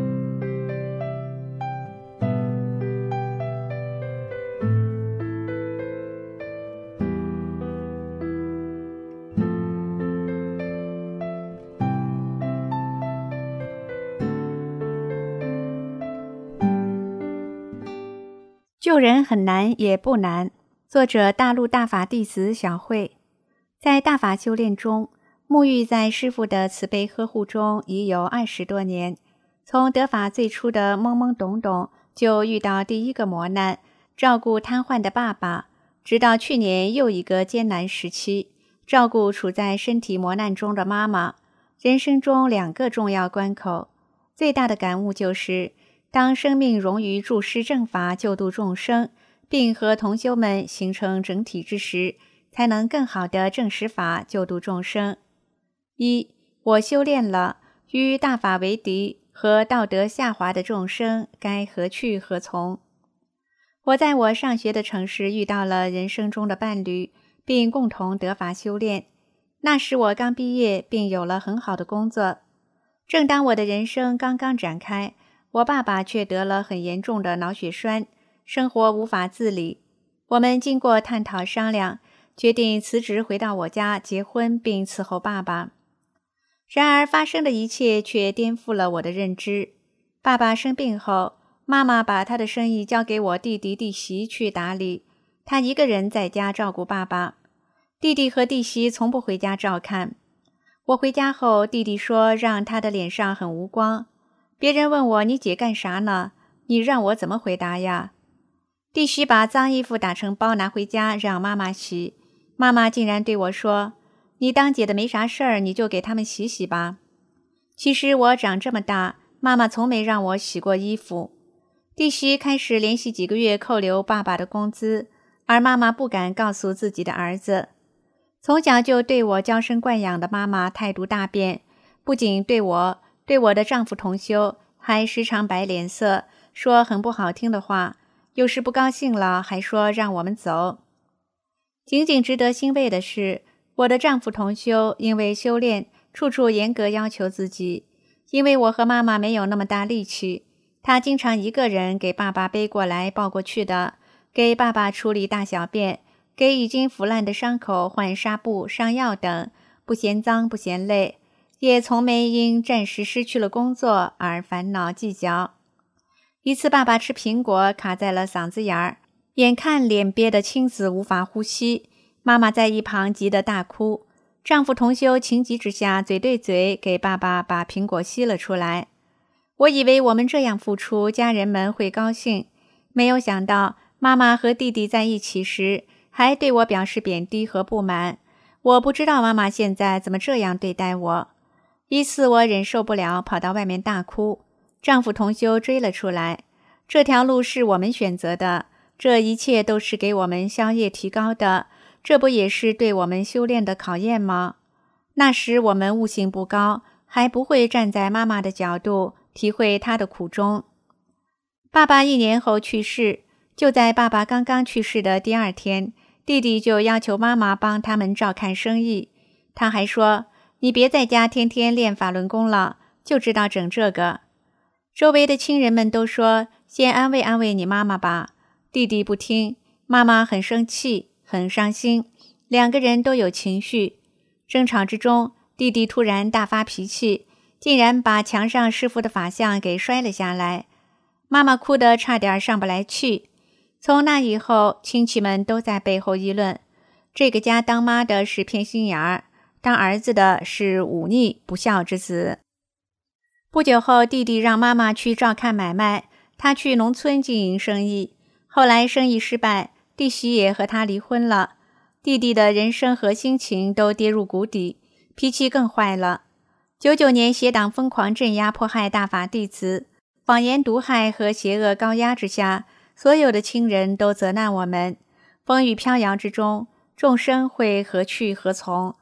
救人很难也不难。作者大陆大法弟子小慧。在大法修炼中，沐浴在师父的慈悲呵护中已有20多年。从得法最初的懵懵懂懂，就遇到第一个磨难，照顾瘫痪的爸爸，直到去年又一个艰难时期，照顾处在身体磨难中的妈妈。人生中2个重要关口，最大的感悟就是，当生命融于助师正法救度众生，并和同修们形成整体之时，才能更好地正实法救度众生。1. 我修炼了，与大法为敌和道德下滑的众生该何去何从？我在我上学的城市遇到了人生中的伴侣，并共同得法修炼。那时我刚毕业，并有了很好的工作。正当我的人生刚刚展开，我爸爸却得了很严重的脑血栓，生活无法自理。我们经过探讨商量，决定辞职回到我家结婚并伺候爸爸。然而发生的一切却颠覆了我的认知。爸爸生病后，妈妈把他的生意交给我弟弟弟媳去打理，他一个人在家照顾爸爸。弟弟和弟媳从不回家照看。我回家后，弟弟说让他的脸上很无光。别人问我，你姐干啥呢？你让我怎么回答呀？弟媳把脏衣服打成包拿回家让妈妈洗，妈妈竟然对我说，你当姐的没啥事儿，你就给他们洗洗吧。其实我长这么大，妈妈从没让我洗过衣服。弟媳开始连续几个月扣留爸爸的工资，而妈妈不敢告诉自己的儿子。从小就对我娇生惯养的妈妈态度大变，不仅对我的丈夫同修，还时常摆脸色，说很不好听的话，有时不高兴了还说让我们走。仅仅值得欣慰的是，我的丈夫同修因为修炼，处处严格要求自己。因为我和妈妈没有那么大力气，他经常一个人给爸爸背过来抱过去的，给爸爸处理大小便，给已经腐烂的伤口换纱布、上药等，不嫌脏不嫌累，也从没因暂时失去了工作而烦恼计较。一次爸爸吃苹果卡在了嗓子眼儿，眼看脸憋得青紫无法呼吸，妈妈在一旁急得大哭。丈夫同修情急之下嘴对嘴给爸爸把苹果吸了出来。我以为我们这样付出，家人们会高兴，没有想到妈妈和弟弟在一起时还对我表示贬低和不满。我不知道妈妈现在怎么这样对待我。一次我忍受不了，跑到外面大哭，丈夫同修追了出来。这条路是我们选择的，这一切都是给我们消业提高的，这不也是对我们修炼的考验吗？那时我们悟性不高，还不会站在妈妈的角度体会她的苦衷。爸爸1年后去世，就在爸爸刚刚去世的第2天，弟弟就要求妈妈帮他们照看生意。他还说，你别在家天天练法轮功了，就知道整这个。周围的亲人们都说，先安慰安慰你妈妈吧。弟弟不听，妈妈很生气，很伤心，2个人都有情绪。争吵之中，弟弟突然大发脾气，竟然把墙上师父的法像给摔了下来。妈妈哭得差点上不来去。从那以后，亲戚们都在背后议论，这个家当妈的是偏心眼儿，当儿子的是忤逆不孝之子。不久后，弟弟让妈妈去照看买卖，他去农村经营生意。后来生意失败，弟媳也和他离婚了。弟弟的人生和心情都跌入谷底，脾气更坏了。99年邪党疯狂镇压迫害大法弟子， 谎言毒害和邪恶高压之下，所有的亲人都责难我们。风雨飘摇之中，众生会何去何从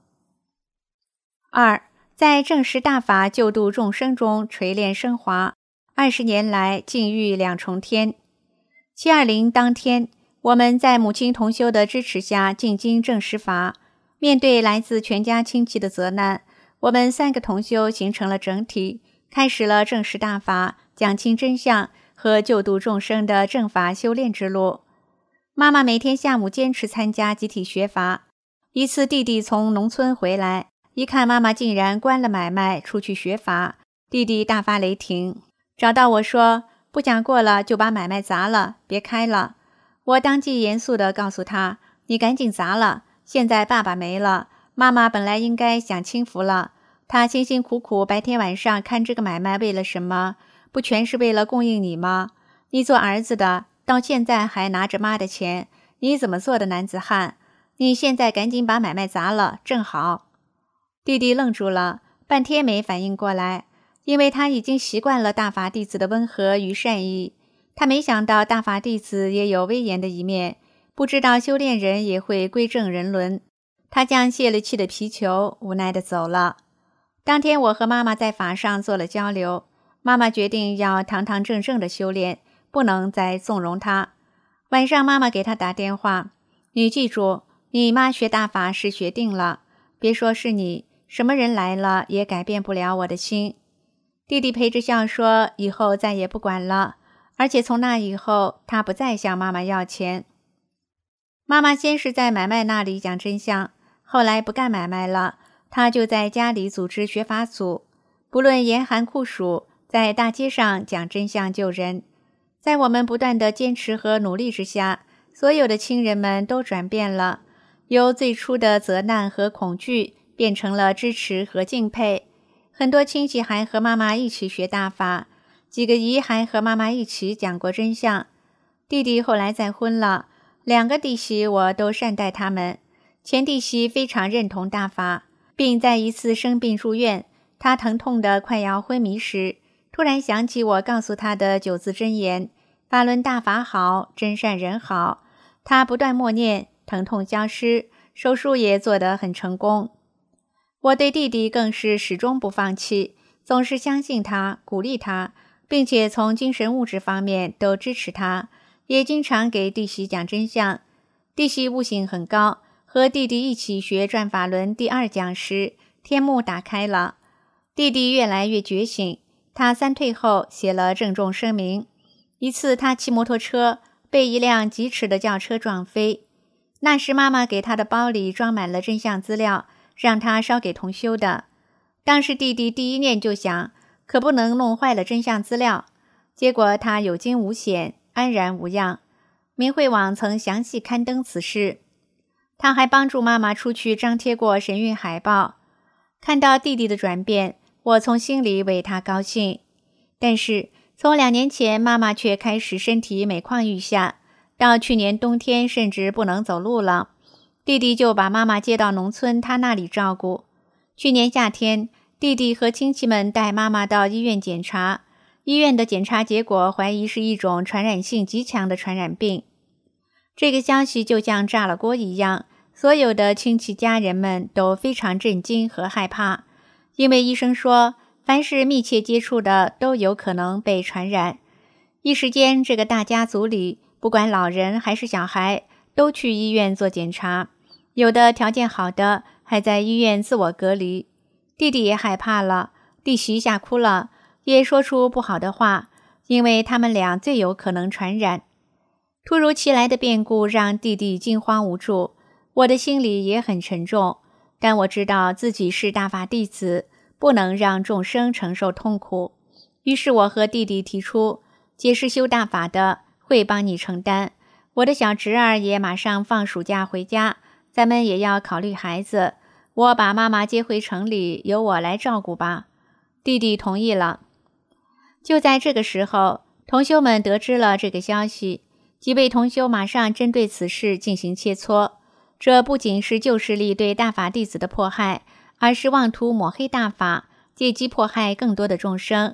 ？2. 在正实大法救度众生中锤炼升华，20年来境遇两重天。720当天，我们在母亲同修的支持下进京正实法。面对来自全家亲戚的责难，我们3个同修形成了整体，开始了正实大法、讲清真相和救度众生的正法修炼之路。妈妈每天下午坚持参加集体学法。一次弟弟从农村回来，一看妈妈竟然关了买卖出去学法，弟弟大发雷霆，找到我说不讲过了就把买卖砸了，别开了。我当即严肃地告诉他，你赶紧砸了，现在爸爸没了，妈妈本来应该享清福了，她辛辛苦苦白天晚上看这个买卖为了什么？不全是为了供应你吗？你做儿子的到现在还拿着妈的钱，你怎么做的男子汉？你现在赶紧把买卖砸了，正好。弟弟愣住了，半天没反应过来，因为他已经习惯了大法弟子的温和与善意。他没想到大法弟子也有威严的一面，不知道修炼人也会归正人伦。他将泄了气的皮球无奈地走了。当天我和妈妈在法上做了交流，妈妈决定要堂堂正正的修炼，不能再纵容他。晚上妈妈给他打电话，你记住，你妈学大法是学定了，别说是你，什么人来了也改变不了我的心。弟弟陪着笑说，以后再也不管了，而且从那以后他不再向妈妈要钱。妈妈先是在买卖那里讲真相，后来不干买卖了，他就在家里组织学法组，不论严寒酷暑，在大街上讲真相救人。在我们不断的坚持和努力之下，所有的亲人们都转变了，由最初的责难和恐惧变成了支持和敬佩。很多亲戚还和妈妈一起学大法，几个姨还和妈妈一起讲过真相。弟弟后来再婚了，2个弟媳我都善待他们。前弟媳非常认同大法，并在一次生病住院，她疼痛得快要昏迷时，突然想起我告诉她的9字真言：法轮大法好，真善人好。她不断默念，疼痛消失，手术也做得很成功。我对弟弟更是始终不放弃，总是相信他，鼓励他，并且从精神物质方面都支持他，也经常给弟媳讲真相。弟媳悟性很高，和弟弟一起学转法轮第2讲时，天幕打开了。弟弟越来越觉醒，他3退后写了郑重声明。一次他骑摩托车被一辆疾驰的轿车撞飞，那时妈妈给他的包里装满了真相资料，让他烧给同修的。当时弟弟第一念就想，可不能弄坏了真相资料。结果他有惊无险，安然无恙。明慧网曾详细刊登此事。他还帮助妈妈出去张贴过神谕海报。看到弟弟的转变，我从心里为他高兴。但是从2年前，妈妈却开始身体每况愈下，到去年冬天甚至不能走路了。弟弟就把妈妈接到农村他那里照顾。去年夏天，弟弟和亲戚们带妈妈到医院检查，医院的检查结果怀疑是一种传染性极强的传染病。这个消息就像炸了锅一样，所有的亲戚家人们都非常震惊和害怕，因为医生说，凡是密切接触的都有可能被传染。一时间，这个大家族里，不管老人还是小孩，都去医院做检查，有的条件好的还在医院自我隔离。弟弟也害怕了，弟媳吓哭了，也说出不好的话，因为他们俩最有可能传染。突如其来的变故让弟弟惊慌无助，我的心里也很沉重，但我知道自己是大法弟子，不能让众生承受痛苦。于是我和弟弟提出，解释修大法的会帮你承担，我的小侄儿也马上放暑假回家，咱们也要考虑孩子，我把妈妈接回城里，由我来照顾吧。弟弟同意了。就在这个时候，同修们得知了这个消息，几位同修马上针对此事进行切磋。这不仅是旧势力对大法弟子的迫害，而是妄图抹黑大法，借机迫害更多的众生。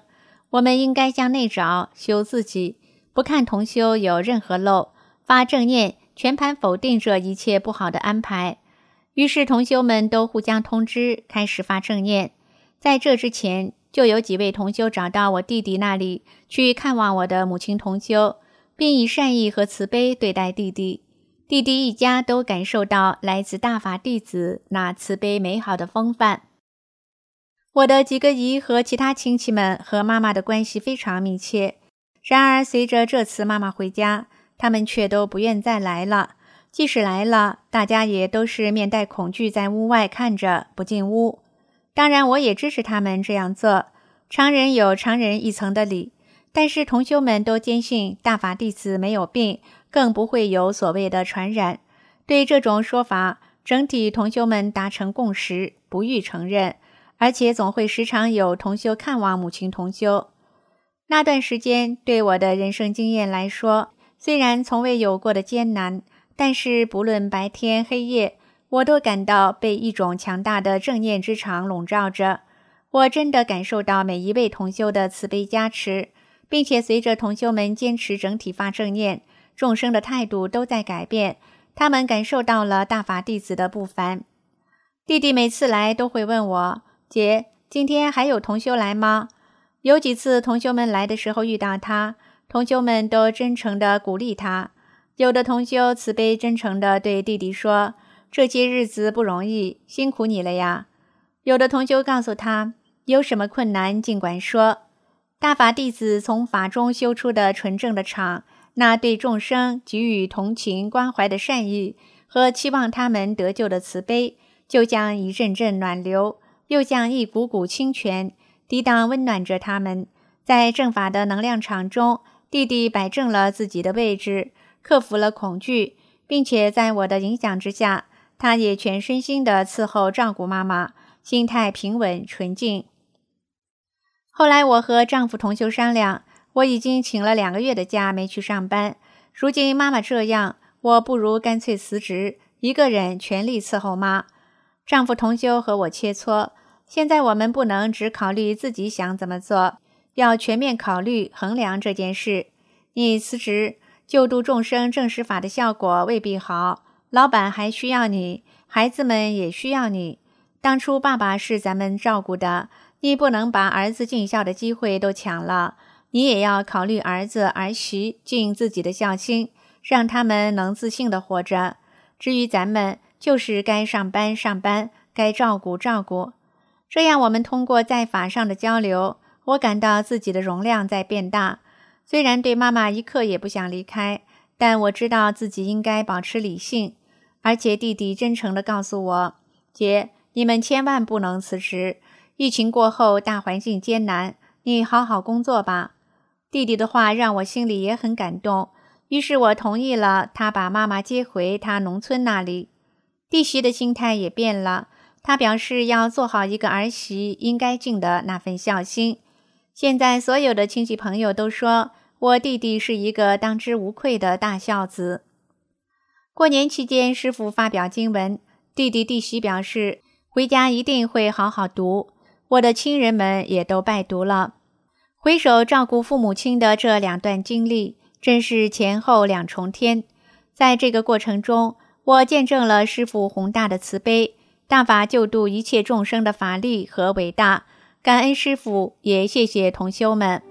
我们应该向内找，修自己，不看同修有任何漏，发正念，全盘否定这一切不好的安排。于是同修们都互相通知，开始发正念。在这之前，就有几位同修找到我弟弟那里去看望我的母亲同修，并以善意和慈悲对待弟弟。弟弟一家都感受到来自大法弟子那慈悲美好的风范。我的几个姨和其他亲戚们和妈妈的关系非常密切，然而随着这次妈妈回家，他们却都不愿再来了。即使来了，大家也都是面带恐惧在屋外看着，不进屋。当然我也支持他们这样做，常人有常人一层的理，但是同修们都坚信大法弟子没有病，更不会有所谓的传染。对这种说法，整体同修们达成共识，不予承认，而且总会时常有同修看望母亲同修。那段时间对我的人生经验来说，虽然从未有过的艰难，但是不论白天黑夜，我都感到被一种强大的正念之场笼罩着。我真的感受到每一位同修的慈悲加持，并且随着同修们坚持整体发正念，众生的态度都在改变，他们感受到了大法弟子的不凡。弟弟每次来都会问我，姐，今天还有同修来吗？有几次同修们来的时候遇到他，同修们都真诚地鼓励他。有的同修慈悲真诚地对弟弟说，这些日子不容易，辛苦你了呀。有的同修告诉他，有什么困难尽管说。大法弟子从法中修出的纯正的场，那对众生给予同情关怀的善意和期望他们得救的慈悲，就像一阵阵暖流，又像一股股清泉，抵挡温暖着他们。在正法的能量场中，弟弟摆正了自己的位置，克服了恐惧，并且在我的影响之下，他也全身心地伺候照顾妈妈，心态平稳纯净。后来我和丈夫同修商量，我已经请了2个月的假没去上班，如今妈妈这样，我不如干脆辞职，一个人全力伺候妈。丈夫同修和我切磋，现在我们不能只考虑自己想怎么做，要全面考虑衡量这件事。你辞职，救度众生正实法的效果未必好，老板还需要你，孩子们也需要你。当初爸爸是咱们照顾的，你不能把儿子尽孝的机会都抢了，你也要考虑儿子儿媳尽自己的孝心，让他们能自信地活着。至于咱们，就是该上班上班，该照顾照顾。这样我们通过在法上的交流，我感到自己的容量在变大。虽然对妈妈一刻也不想离开，但我知道自己应该保持理性。而且弟弟真诚地告诉我，姐，你们千万不能辞职，疫情过后大环境艰难，你好好工作吧。弟弟的话让我心里也很感动，于是我同意了他把妈妈接回他农村那里。弟媳的心态也变了，他表示要做好一个儿媳应该尽的那份孝心。现在所有的亲戚朋友都说我弟弟是一个当之无愧的大孝子。过年期间师父发表经文，弟弟弟媳表示回家一定会好好读，我的亲人们也都拜读了。回首照顾父母亲的这2段经历，真是前后2重天。在这个过程中，我见证了师父宏大的慈悲，大法救度一切众生的法力和伟大，感恩师父，也谢谢同修们。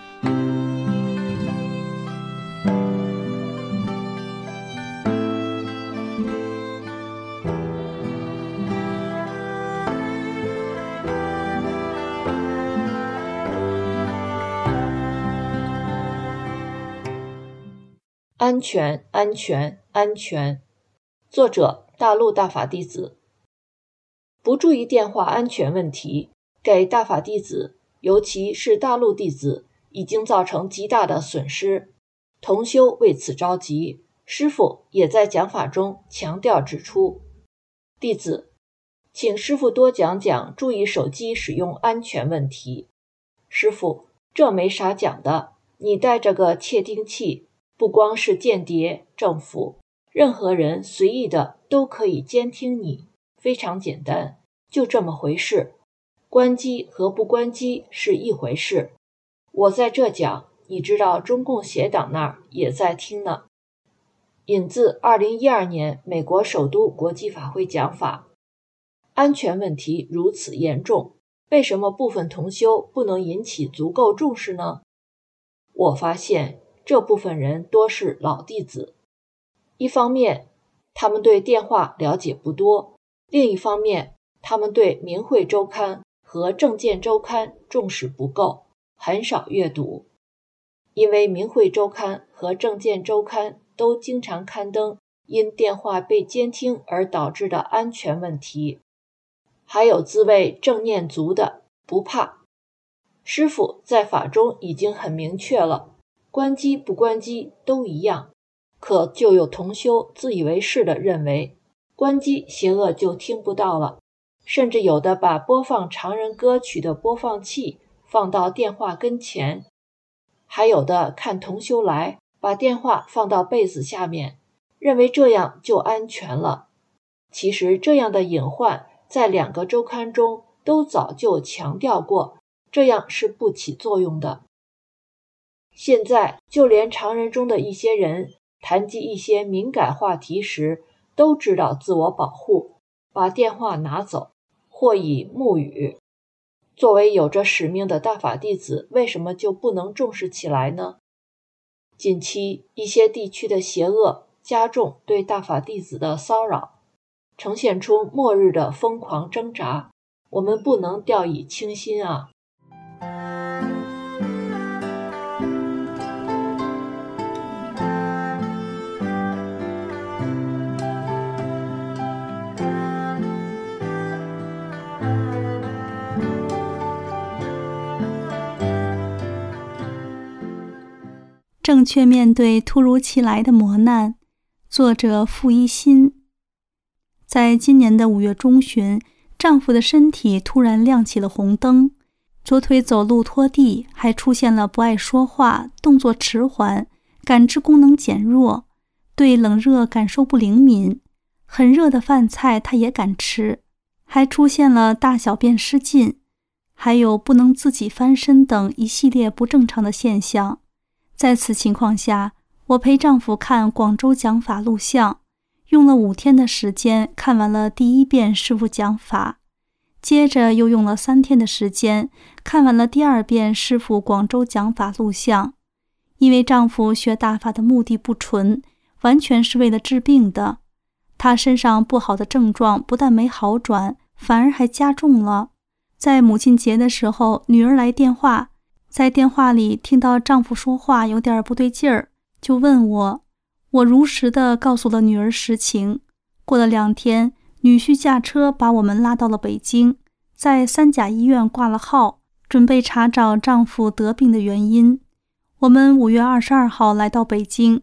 安全，安全，安全。作者：大陆大法弟子。不注意电话安全问题，给大法弟子，尤其是大陆弟子，已经造成极大的损失。同修为此着急，师父也在讲法中强调指出。弟子，请师父多讲讲注意手机使用安全问题。师父，这没啥讲的，你带着个窃听器，不光是间谍、政府，任何人随意的都可以监听你，非常简单，就这么回事。关机和不关机是一回事。 我在这讲，你知道中共协党那儿也在听呢。引自2012年美国首都国际法会讲法。安全问题如此严重，为什么部分同修不能引起足够重视呢？我发现这部分人多是老弟子，一方面他们对电话了解不多，另一方面他们对明慧周刊和正见周刊重视不够，很少阅读。因为明慧周刊和正见周刊都经常刊登因电话被监听而导致的安全问题，还有自谓正念足的不怕。师父在法中已经很明确了，关机不关机都一样，可就有同修自以为是地认为关机邪恶就听不到了，甚至有的把播放常人歌曲的播放器放到电话跟前，还有的看同修来把电话放到被子下面，认为这样就安全了。其实这样的隐患在2个周刊中都早就强调过，这样是不起作用的。现在就连常人中的一些人谈及一些敏感话题时，都知道自我保护，把电话拿走，或以木语。作为有着使命的大法弟子，为什么就不能重视起来呢？近期一些地区的邪恶加重对大法弟子的骚扰，呈现出末日的疯狂挣扎，我们不能掉以轻心啊！ 正确面对突如其来的磨难。作者傅一新。在今年的5月中旬，丈夫的身体突然亮起了红灯，左腿走路拖地，还出现了不爱说话、动作迟缓、感知功能减弱，对冷热感受不灵敏，很热的饭菜他也敢吃，还出现了大小便失禁，还有不能自己翻身等一系列不正常的现象。在此情况下，我陪丈夫看广州讲法录像，用了5天的时间看完了第1遍师父讲法，接着又用了3天的时间看完了第2遍师父广州讲法录像。因为丈夫学大法的目的不纯，完全是为了治病的，他身上不好的症状不但没好转，反而还加重了。在母亲节的时候，女儿来电话，在电话里听到丈夫说话有点不对劲儿，就问我，我如实地告诉了女儿实情。过了2天，女婿驾车把我们拉到了北京，在3甲医院挂了号，准备查找丈夫得病的原因。我们5月22号来到北京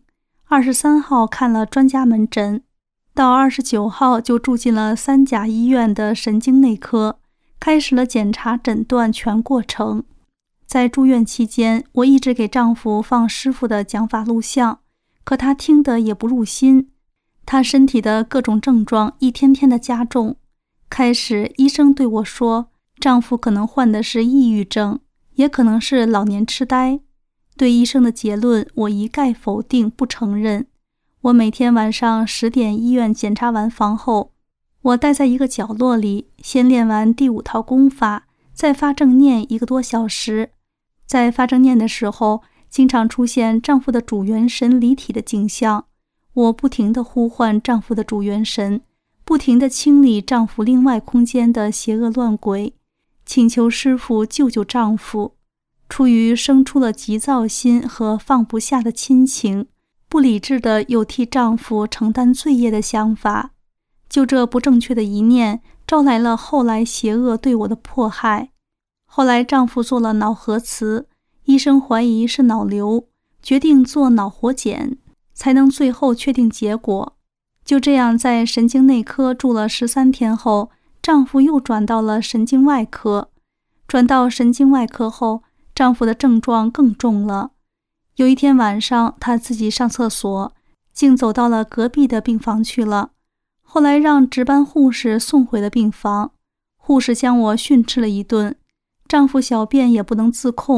，23号看了专家门诊，到29号就住进了3甲医院的神经内科，开始了检查诊断全过程。在住院期间，我一直给丈夫放师父的讲法录像，可他听得也不入心。他身体的各种症状一天天的加重。开始医生对我说，丈夫可能患的是抑郁症，也可能是老年痴呆。对医生的结论，我一概否定不承认。我每天晚上10点医院检查完房后，我待在一个角落里，先练完第5套功法，再发正念1个多小时。在发正念的时候，经常出现丈夫的主元神离体的景象，我不停地呼唤丈夫的主元神，不停地清理丈夫另外空间的邪恶乱鬼，请求师父救救丈夫。出于生出了急躁心和放不下的亲情，不理智的有替丈夫承担罪业的想法，就这不正确的一念，招来了后来邪恶对我的迫害。后来丈夫做了脑核磁，医生怀疑是脑瘤，决定做脑活检，才能最后确定结果。就这样在神经内科住了13天后，丈夫又转到了神经外科。转到神经外科后，丈夫的症状更重了。有一天晚上，他自己上厕所，竟走到了隔壁的病房去了。后来让值班护士送回了病房，护士将我训斥了一顿。丈夫小便也不能自控，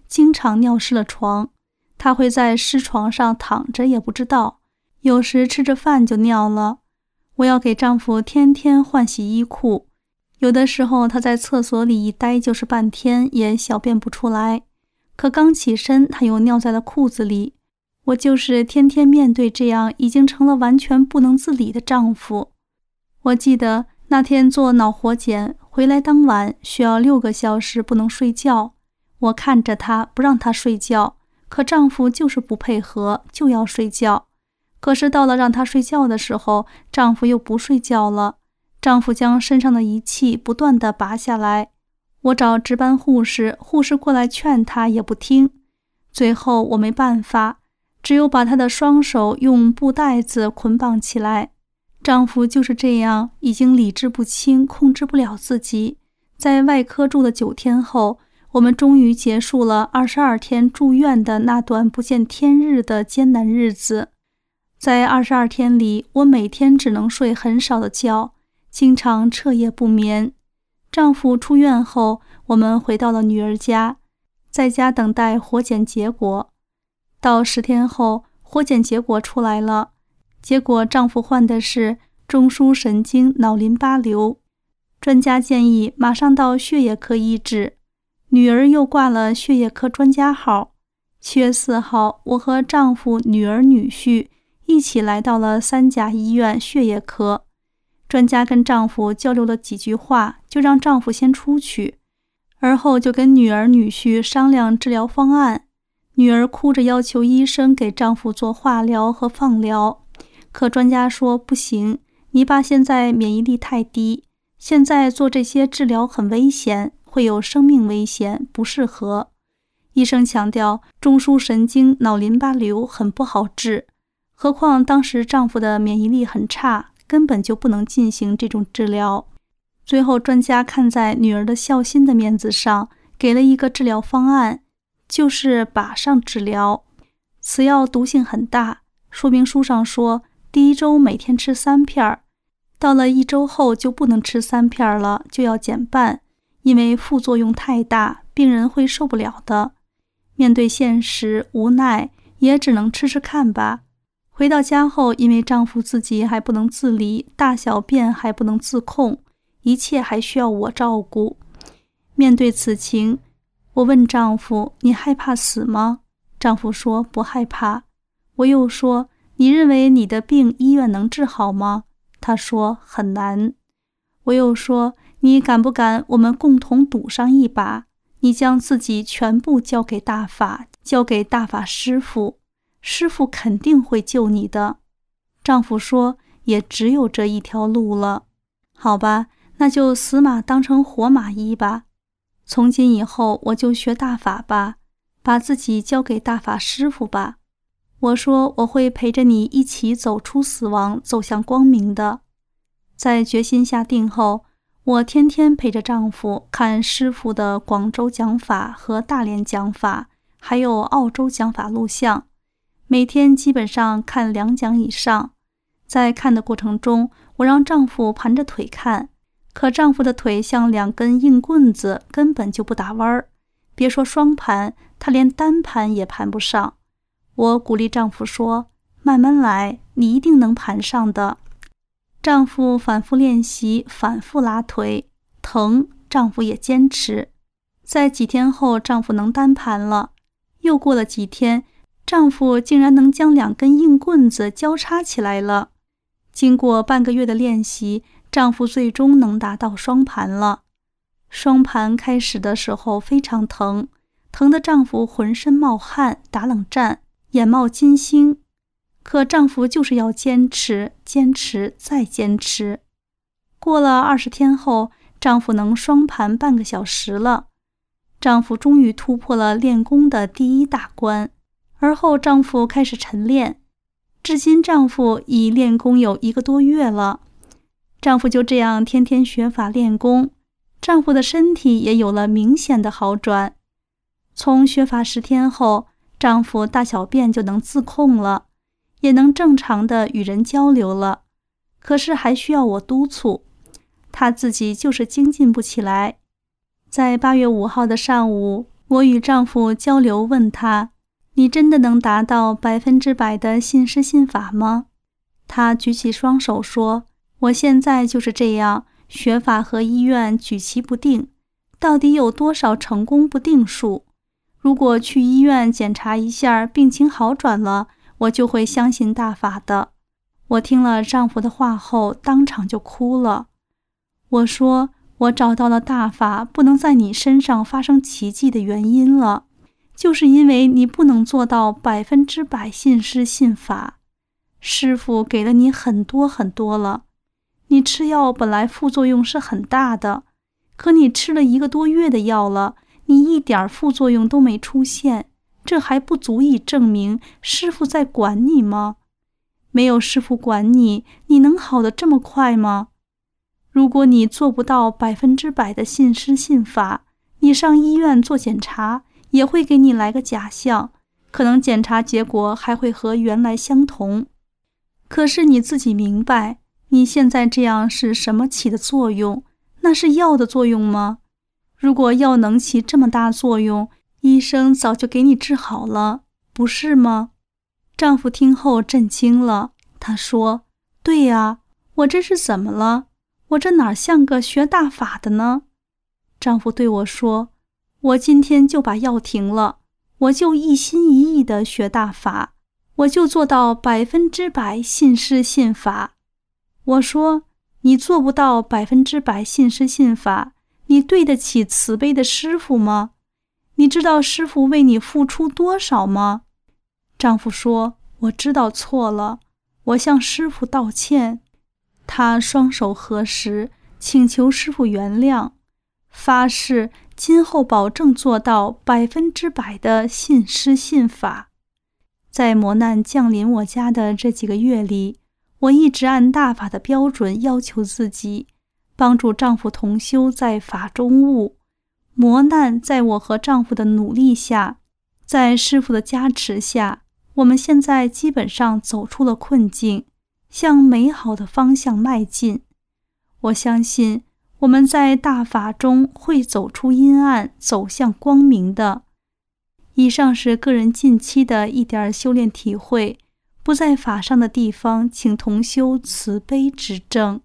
经常尿湿了床。她会在湿床上躺着也不知道，有时吃着饭就尿了。我要给丈夫天天换洗衣裤，有的时候他在厕所里一待就是半天，也小便不出来。可刚起身，他又尿在了裤子里。我就是天天面对这样已经成了完全不能自理的丈夫。我记得那天做脑活检回来当晚需要6个小时不能睡觉，我看着他不让他睡觉，可丈夫就是不配合，就要睡觉。可是到了让他睡觉的时候，丈夫又不睡觉了。丈夫将身上的仪器不断地拔下来，我找值班护士，护士过来劝他也不听。最后我没办法，只有把他的双手用布带子捆绑起来。丈夫就是这样，已经理智不清，控制不了自己。在外科住了9天后，我们终于结束了22天住院的那段不见天日的艰难日子。在22天里，我每天只能睡很少的觉，经常彻夜不眠。丈夫出院后，我们回到了女儿家，在家等待活检结果。到10天后，活检结果出来了，结果丈夫患的是中枢神经脑淋巴瘤，专家建议马上到血液科医治。女儿又挂了血液科专家号。7月4号，我和丈夫、女儿、女婿一起来到了3甲医院血液科。专家跟丈夫交流了几句话，就让丈夫先出去，而后就跟女儿、女婿商量治疗方案。女儿哭着要求医生给丈夫做化疗和放疗，可专家说不行，你爸现在免疫力太低，现在做这些治疗很危险，会有生命危险，不适合。医生强调中枢神经脑淋巴瘤很不好治，何况当时丈夫的免疫力很差，根本就不能进行这种治疗。最后专家看在女儿的孝心的面子上，给了一个治疗方案，就是靶上治疗。此药毒性很大，说明书上说第1周每天吃3片，到了1周后就不能吃3片了，就要减半，因为副作用太大，病人会受不了的。面对现实，无奈也只能吃吃看吧。回到家后，因为丈夫自己还不能自理，大小便还不能自控，一切还需要我照顾。面对此情，我问丈夫：“你害怕死吗？”丈夫说：“不害怕。”我又说：“你认为你的病医院能治好吗？”他说：“很难。”我又说：“你敢不敢我们共同赌上一把？你将自己全部交给大法，交给大法师父，师父肯定会救你的。”丈夫说：“也只有这一条路了。”好吧，那就死马当成活马医吧。从今以后我就学大法吧，把自己交给大法师父吧。我说我会陪着你一起走出死亡，走向光明的。在决心下定后，我天天陪着丈夫看师父的广州讲法和大连讲法，还有澳洲讲法录像，每天基本上看2讲以上。在看的过程中，我让丈夫盘着腿看，可丈夫的腿像2根硬棍子，根本就不打弯儿，别说双盘，他连单盘也盘不上。我鼓励丈夫说：“慢慢来，你一定能盘上的。”丈夫反复练习，反复拉腿，疼，丈夫也坚持。在几天后，丈夫能单盘了。又过了几天，丈夫竟然能将2根硬棍子交叉起来了。经过半个月的练习，丈夫最终能达到双盘了。双盘开始的时候非常疼，疼得丈夫浑身冒汗，打冷战，眼冒金星。可丈夫就是要坚持，坚持再坚持。过了20天后，丈夫能双盘半个小时了。丈夫终于突破了练功的第1大关，而后丈夫开始晨练。至今丈夫已练功有1个多月了。丈夫就这样天天学法练功，丈夫的身体也有了明显的好转。从学法10天后，丈夫大小便就能自控了，也能正常的与人交流了。可是还需要我督促，他自己就是精进不起来。在8月5号的上午， 我与丈夫交流，问他：你真的能达到100%的信师信法吗？他举起双手说：我现在就是这样，学法和医院举棋不定，到底有多少成功不定数。如果去医院检查一下，病情好转了，我就会相信大法的。我听了丈夫的话后，当场就哭了。我说，我找到了大法不能在你身上发生奇迹的原因了，就是因为你不能做到100%信师信法。师父给了你很多很多了，你吃药本来副作用是很大的，可你吃了1个多月的药了，你一点副作用都没出现，这还不足以证明师父在管你吗？没有师父管你，你能好得这么快吗？如果你做不到100%的信师信法，你上医院做检查也会给你来个假象，可能检查结果还会和原来相同。可是你自己明白，你现在这样是什么起的作用？那是药的作用吗？如果药能起这么大作用，医生早就给你治好了，不是吗？丈夫听后震惊了，他说：对呀，我这是怎么了？我这哪像个学大法的呢？丈夫对我说：我今天就把药停了，我就一心一意地学大法，我就做到100%信师信法。我说：你做不到100%信师信法，你对得起慈悲的师父吗？你知道师父为你付出多少吗？丈夫说：我知道错了，我向师父道歉。他双手合十，请求师父原谅，发誓今后保证做到100%的信师信法。在磨难降临我家的这几个月里，我一直按大法的标准要求自己，帮助丈夫同修在法中悟。磨难在我和丈夫的努力下，在师父的加持下，我们现在基本上走出了困境，向美好的方向迈进。我相信我们在大法中会走出阴暗，走向光明的。以上是个人近期的一点修炼体会，不在法上的地方，请同修慈悲指正。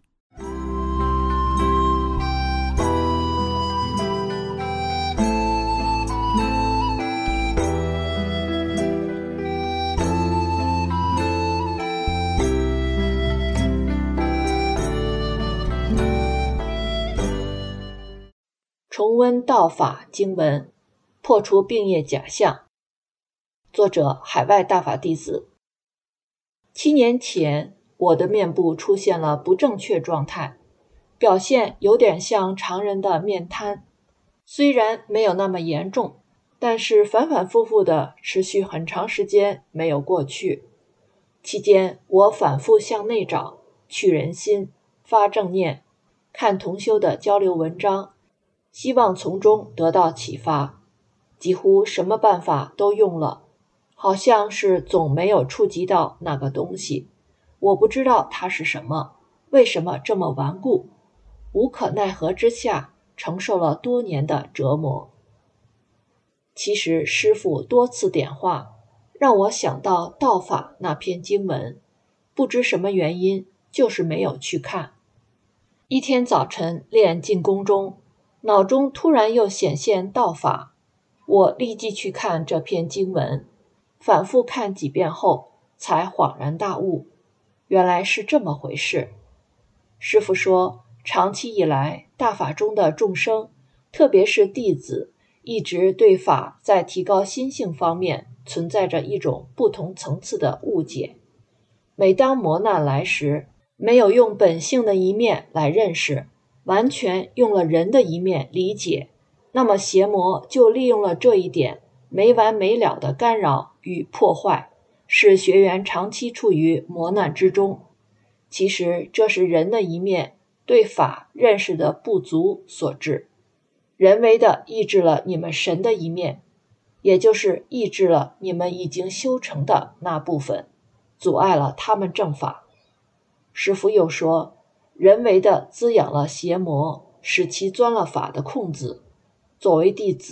重温道法经文，破除病业假象。作者：海外大法弟子。7年前，我的面部出现了不正确状态，表现有点像常人的面瘫，虽然没有那么严重，但是反反复复的持续很长时间没有过去。期间，我反复向内找，去人心，发正念，看同修的交流文章，希望从中得到启发，几乎什么办法都用了，好像是总没有触及到那个东西。我不知道它是什么，为什么这么顽固，无可奈何之下，承受了多年的折磨。其实师父多次点化，让我想到道法那篇经文，不知什么原因，就是没有去看。一天早晨练静功中，脑中突然又显现道法，我立即去看这篇经文，反复看几遍后，才恍然大悟，原来是这么回事。师父说，长期以来，大法中的众生，特别是弟子，一直对法在提高心性方面存在着一种不同层次的误解。每当磨难来时，没有用本性的一面来认识，完全用了人的一面理解，那么邪魔就利用了这一点，没完没了的干扰与破坏，使学员长期处于磨难之中。其实这是人的一面对法认识的不足所致，人为的抑制了你们神的一面，也就是抑制了你们已经修成的那部分，阻碍了他们正法。师父又说，人为的滋养了邪魔，使其钻了法的空子。作为弟子，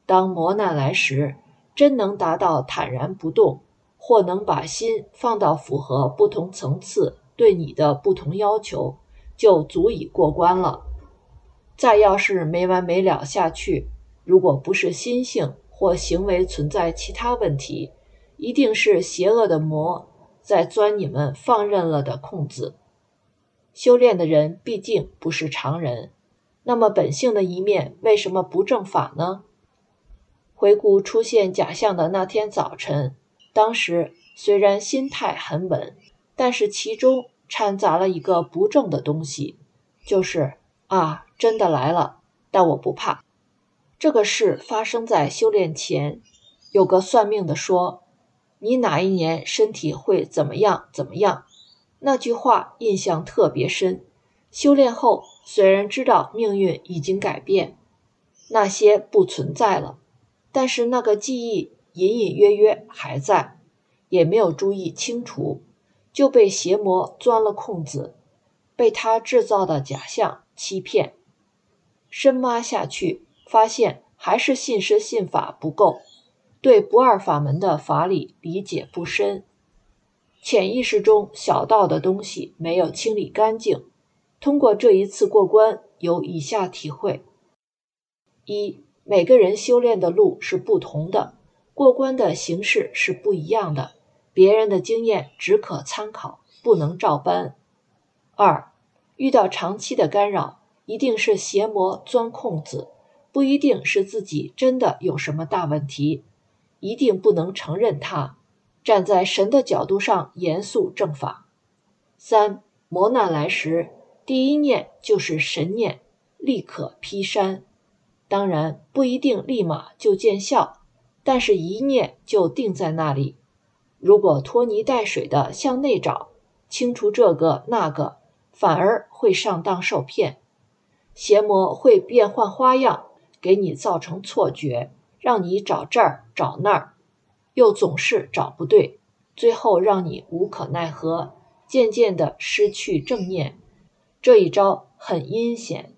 当磨难来时，真能达到坦然不动，或能把心放到符合不同层次对你的不同要求，就足以过关了。再要是没完没了下去，如果不是心性或行为存在其他问题，一定是邪恶的魔在钻你们放任了的空子。修炼的人毕竟不是常人，那么本性的一面为什么不正法呢？回顾出现假象的那天早晨，当时虽然心态很稳，但是其中掺杂了一个不正的东西，就是真的来了，但我不怕。这个事发生在修炼前，有个算命的说，你哪一年身体会怎么样怎么样。那句话印象特别深。修炼后虽然知道命运已经改变，那些不存在了，但是那个记忆隐隐约约还在，也没有注意清除，就被邪魔钻了空子，被他制造的假象欺骗。深挖下去，发现还是信师信法不够，对不二法门的法理理解不深，潜意识中小道的东西没有清理干净。通过这一次过关，有以下体会：一、每个人修炼的路是不同的，过关的形式是不一样的，别人的经验只可参考，不能照搬。二、遇到长期的干扰，一定是邪魔钻空子，不一定是自己真的有什么大问题，一定不能承认它，站在神的角度上严肃正法。三、磨难来时，第一念就是神念，立可劈山。当然不一定立马就见效，但是一念就定在那里。如果拖泥带水的向内找，清除这个那个，反而会上当受骗。邪魔会变换花样，给你造成错觉，让你找这儿找那儿，又总是找不对，最后让你无可奈何，渐渐地失去正念。这一招很阴险。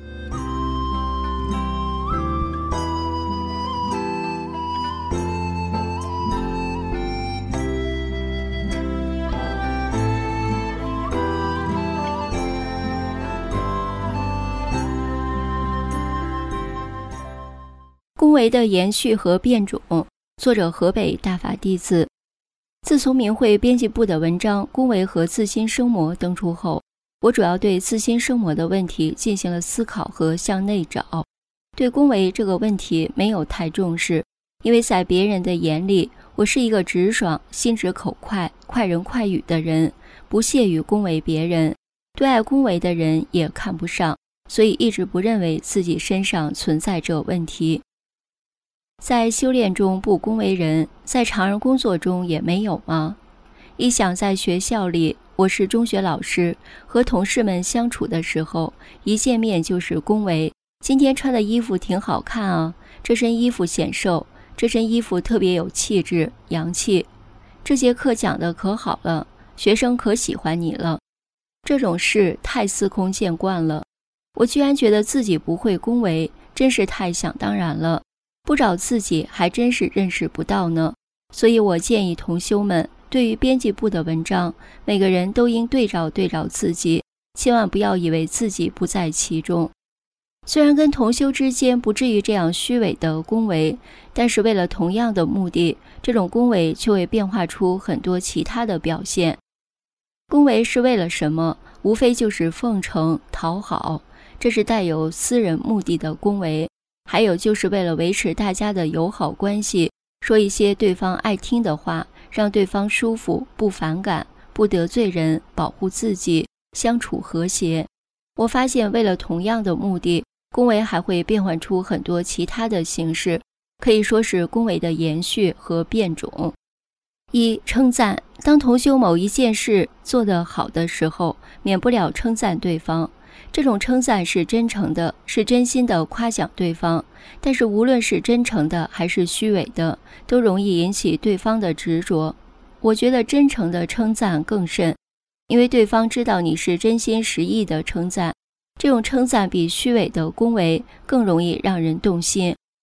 恭维的延续和变种，作者河北大法弟子。自从明慧编辑部的文章《恭维和自心生魔》登出后，我主要对自心生魔的问题进行了思考和向内找。对恭维这个问题没有太重视，因为在别人的眼里，我是一个直爽、心直口快、快人快语的人，不屑于恭维别人，对爱恭维的人也看不上，所以一直不认为自己身上存在这问题。在修炼中不恭维人，在常人工作中也没有吗？一想在学校里，我是中学老师，和同事们相处的时候，一见面就是恭维，今天穿的衣服挺好看啊，这身衣服显瘦，这身衣服特别有气质、洋气，这节课讲的可好了，学生可喜欢你了。这种事太司空见惯了，我居然觉得自己不会恭维，真是太想当然了。不找自己还真是认识不到呢，所以我建议同修们，对于编辑部的文章，每个人都应对照自己，千万不要以为自己不在其中。虽然跟同修之间不至于这样虚伪的恭维，但是为了同样的目的，这种恭维却会变化出很多其他的表现。恭维是为了什么？无非就是奉承、讨好，这是带有私人目的的恭维。还有就是为了维持大家的友好关系，说一些对方爱听的话，让对方舒服，不反感，不得罪人，保护自己，相处和谐。我发现为了同样的目的，恭维还会变换出很多其他的形式，可以说是恭维的延续和变种。一、称赞。当同修某一件事做得好的时候，免不了称赞对方。这种称赞是真诚的，是真心的夸奖对方，但是无论是真诚的还是虚伪的，都容易引起对方的执着。我觉得真诚的称赞更甚，因为对方知道你是真心实意的称赞，这种称赞比虚伪的恭维更容易让人动心，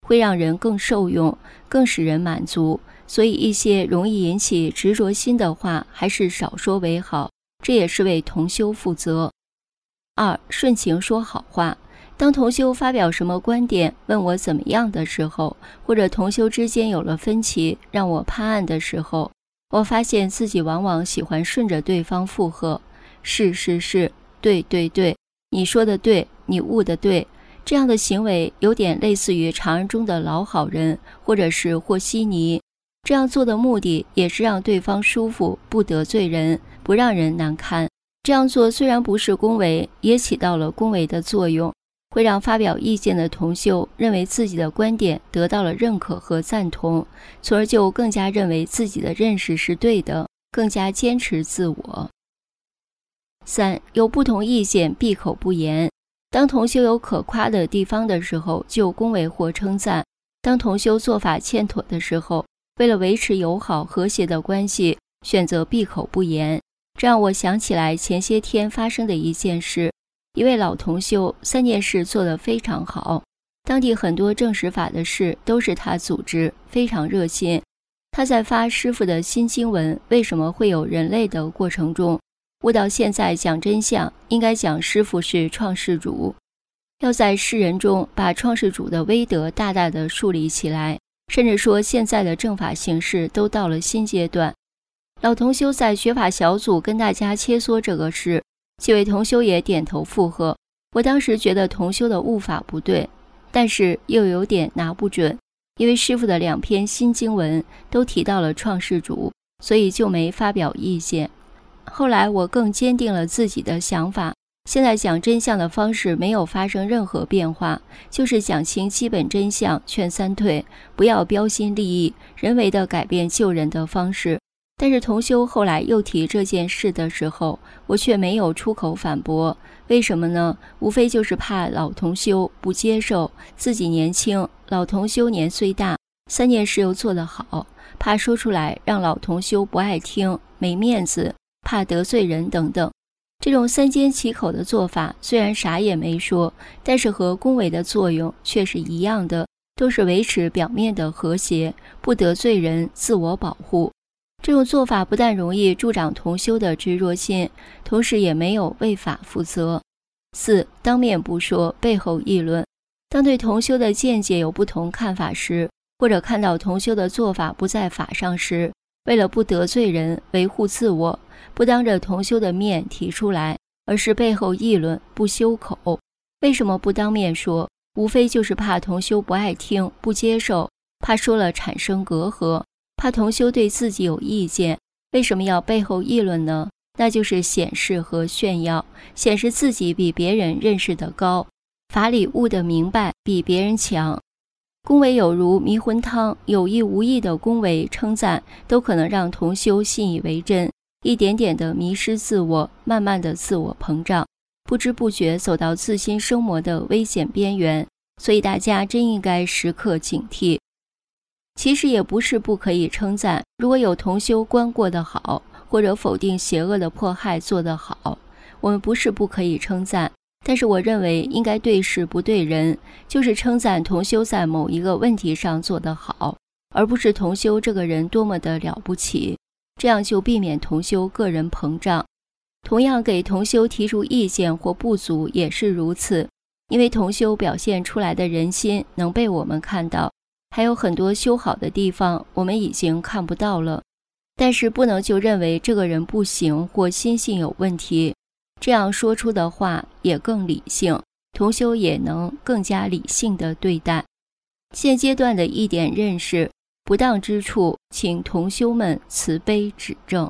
会让人更受用，更使人满足，所以一些容易引起执着心的话还是少说为好，这也是为同修负责。2. 顺情说好话。当同修发表什么观点，问我怎么样的时候，或者同修之间有了分歧，让我判案的时候，我发现自己往往喜欢顺着对方附和，是是是，对对对，你说的对，你悟的对。这样的行为有点类似于常人中的老好人，或者是和稀泥。这样做的目的也是让对方舒服，不得罪人，不让人难堪。这样做虽然不是恭维，也起到了恭维的作用，会让发表意见的同修认为自己的观点得到了认可和赞同，从而就更加认为自己的认识是对的，更加坚持自我。3. 有不同意见闭口不言。当同修有可夸的地方的时候，就恭维或称赞；当同修做法欠妥的时候，为了维持友好和谐的关系，选择闭口不言。这让我想起来前些天发生的一件事。一位老同修3件事做得非常好，当地很多证实法的事都是他组织，非常热心。他在发师父的新经文为什么会有人类的过程中，悟到现在讲真相应该讲师父是创世主，要在世人中把创世主的威德大大的树立起来，甚至说现在的正法形式都到了新阶段。老同修在学法小组跟大家切磋这个事，几位同修也点头附和。我当时觉得同修的悟法不对，但是又有点拿不准，因为师父的2篇新经文都提到了创世主，所以就没发表意见。后来我更坚定了自己的想法，现在讲真相的方式没有发生任何变化，就是讲清基本真相，劝3退，不要标新立异，人为的改变救人的方式。但是同修后来又提这件事的时候，我却没有出口反驳。为什么呢？无非就是怕老同修不接受，自己年轻，老同修年岁大，3件事又做得好，怕说出来让老同修不爱听，没面子，怕得罪人等等。这种3缄其口的做法虽然啥也没说，但是和恭维的作用却是一样的，都是维持表面的和谐，不得罪人，自我保护。这种做法不但容易助长同修的执着心，同时也没有为法负责。4. 当面不说，背后议论。当对同修的见解有不同看法时，或者看到同修的做法不在法上时，为了不得罪人，维护自我，不当着同修的面提出来，而是背后议论，不修口。为什么不当面说？无非就是怕同修不爱听，不接受，怕说了产生隔阂，怕同修对自己有意见。为什么要背后议论呢？那就是显示和炫耀，显示自己比别人认识得高，法理悟得明白，比别人强。恭维有如迷魂汤，有意无意的恭维称赞都可能让同修信以为真，一点点的迷失自我，慢慢的自我膨胀，不知不觉走到自心生魔的危险边缘。所以大家真应该时刻警惕。其实也不是不可以称赞，如果有同修观过得好，或者否定邪恶的迫害做得好，我们不是不可以称赞，但是我认为应该对事不对人，就是称赞同修在某一个问题上做得好，而不是同修这个人多么的了不起，这样就避免同修个人膨胀。同样给同修提出意见或不足也是如此，因为同修表现出来的人心能被我们看到，还有很多修好的地方我们已经看不到了，但是不能就认为这个人不行或心性有问题，这样说出的话也更理性，同修也能更加理性的对待。现阶段的一点认识，不当之处请同修们慈悲指正。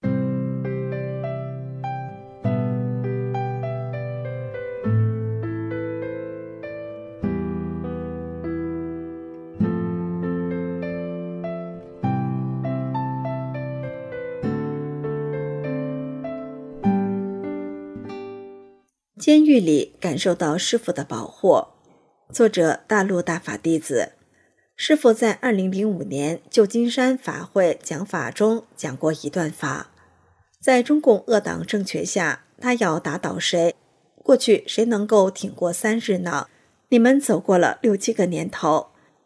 监狱里感受到师父的保护。作者大陆大法弟子。师父在2005年旧金山法会讲法中讲过一段法，在中共恶党政权下，他要打倒谁？过去谁能够挺过3日呢？你们走过了6、7个年头，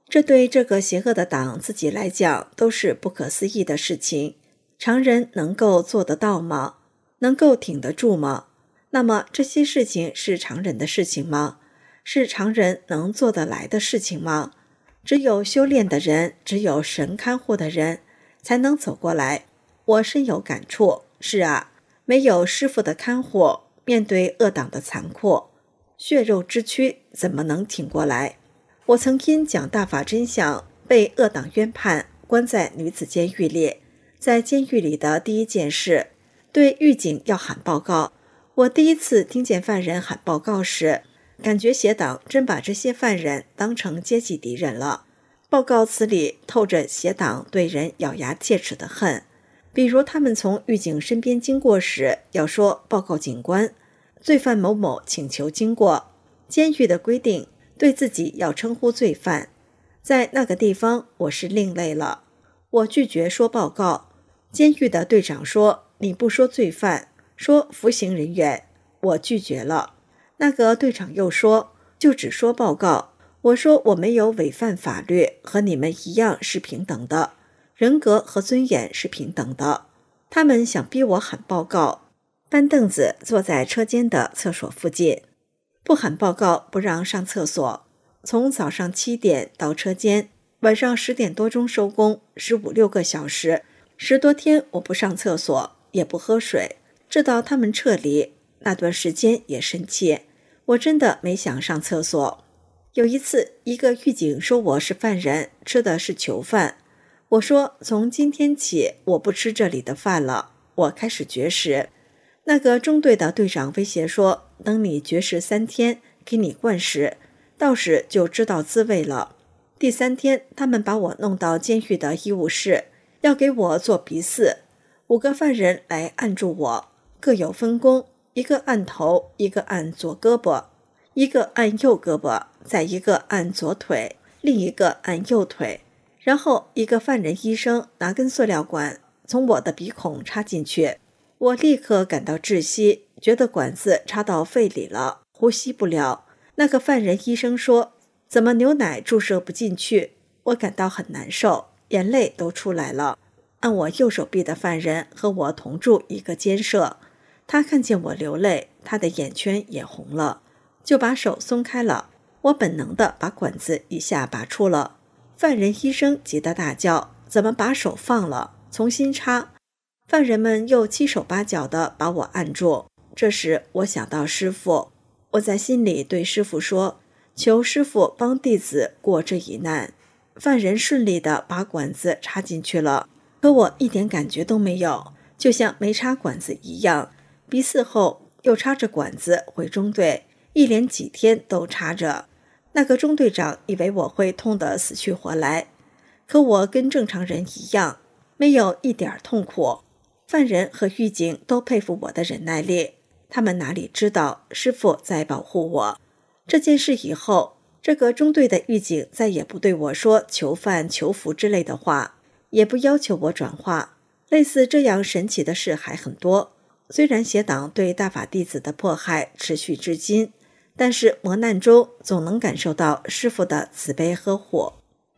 这对这个邪恶的党自己来讲都是不可思议的事情。常人能够做得到吗？能够挺得住吗？那么这些事情是常人的事情吗？是常人能做得来的事情吗？只有修炼的人，只有神看护的人才能走过来。我深有感触。是啊，没有师父的看护，面对恶党的残酷，血肉之躯怎么能挺过来？我曾因讲大法真相被恶党冤判，关在女子监狱里。在监狱里的第一件事，对狱警要喊报告。我第一次听见犯人喊报告时，感觉邪党真把这些犯人当成阶级敌人了。报告词里透着邪党对人咬牙切齿的恨。比如他们从狱警身边经过时，要说报告警官，罪犯某某请求经过。监狱的规定，对自己要称呼罪犯。在那个地方，我是另类了。我拒绝说报告。监狱的队长说，你不说罪犯，说服刑人员。我拒绝了。那个队长又说，就只说报告。我说我没有违反法律，和你们一样是平等的，人格和尊严是平等的。他们想逼我喊报告，搬凳子坐在车间的厕所附近，不喊报告不让上厕所。从早上7点到车间，晚上10点多钟收工，15、16个小时，10多天我不上厕所，也不喝水，直到他们撤离。那段时间也生气，我真的没想上厕所。有一次，一个狱警说我是犯人，吃的是囚饭。我说从今天起我不吃这里的饭了，我开始绝食。那个中队的队长威胁说，等你绝食3天，给你灌食，到时就知道滋味了。第3天，他们把我弄到监狱的医务室，要给我做鼻饲。5个犯人来按住我，各有分工，一个按头，一个按左胳膊，一个按右胳膊，再一个按左腿，另一个按右腿。然后一个犯人医生拿根塑料管从我的鼻孔插进去，我立刻感到窒息，觉得管子插到肺里了，呼吸不了。那个犯人医生说，怎么牛奶注射不进去？我感到很难受，眼泪都出来了。按我右手臂的犯人和我同住一个监舍，他看见我流泪，他的眼圈也红了，就把手松开了。我本能地把管子一下拔出了。犯人医生急得大叫，怎么把手放了？重新插。犯人们又七手八脚地把我按住。这时我想到师父，我在心里对师父说，求师父帮弟子过这一难。犯人顺利地把管子插进去了，可我一点感觉都没有，就像没插管子一样。鼻饲后又插着管子回中队，一连几天都插着。那个中队长以为我会痛得死去活来，可我跟正常人一样，没有一点痛苦。犯人和狱警都佩服我的忍耐力，他们哪里知道师父在保护我。这件事以后，这个中队的狱警再也不对我说囚犯、囚服之类的话，也不要求我转化。类似这样神奇的事还很多。虽然邪党对大法弟子的迫害持续至今，但是磨难中总能感受到师父的慈悲呵护。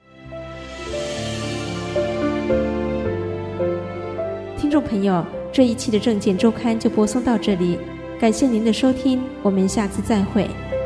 听众朋友，这一期的证件周刊就播送到这里，感谢您的收听，我们下次再会。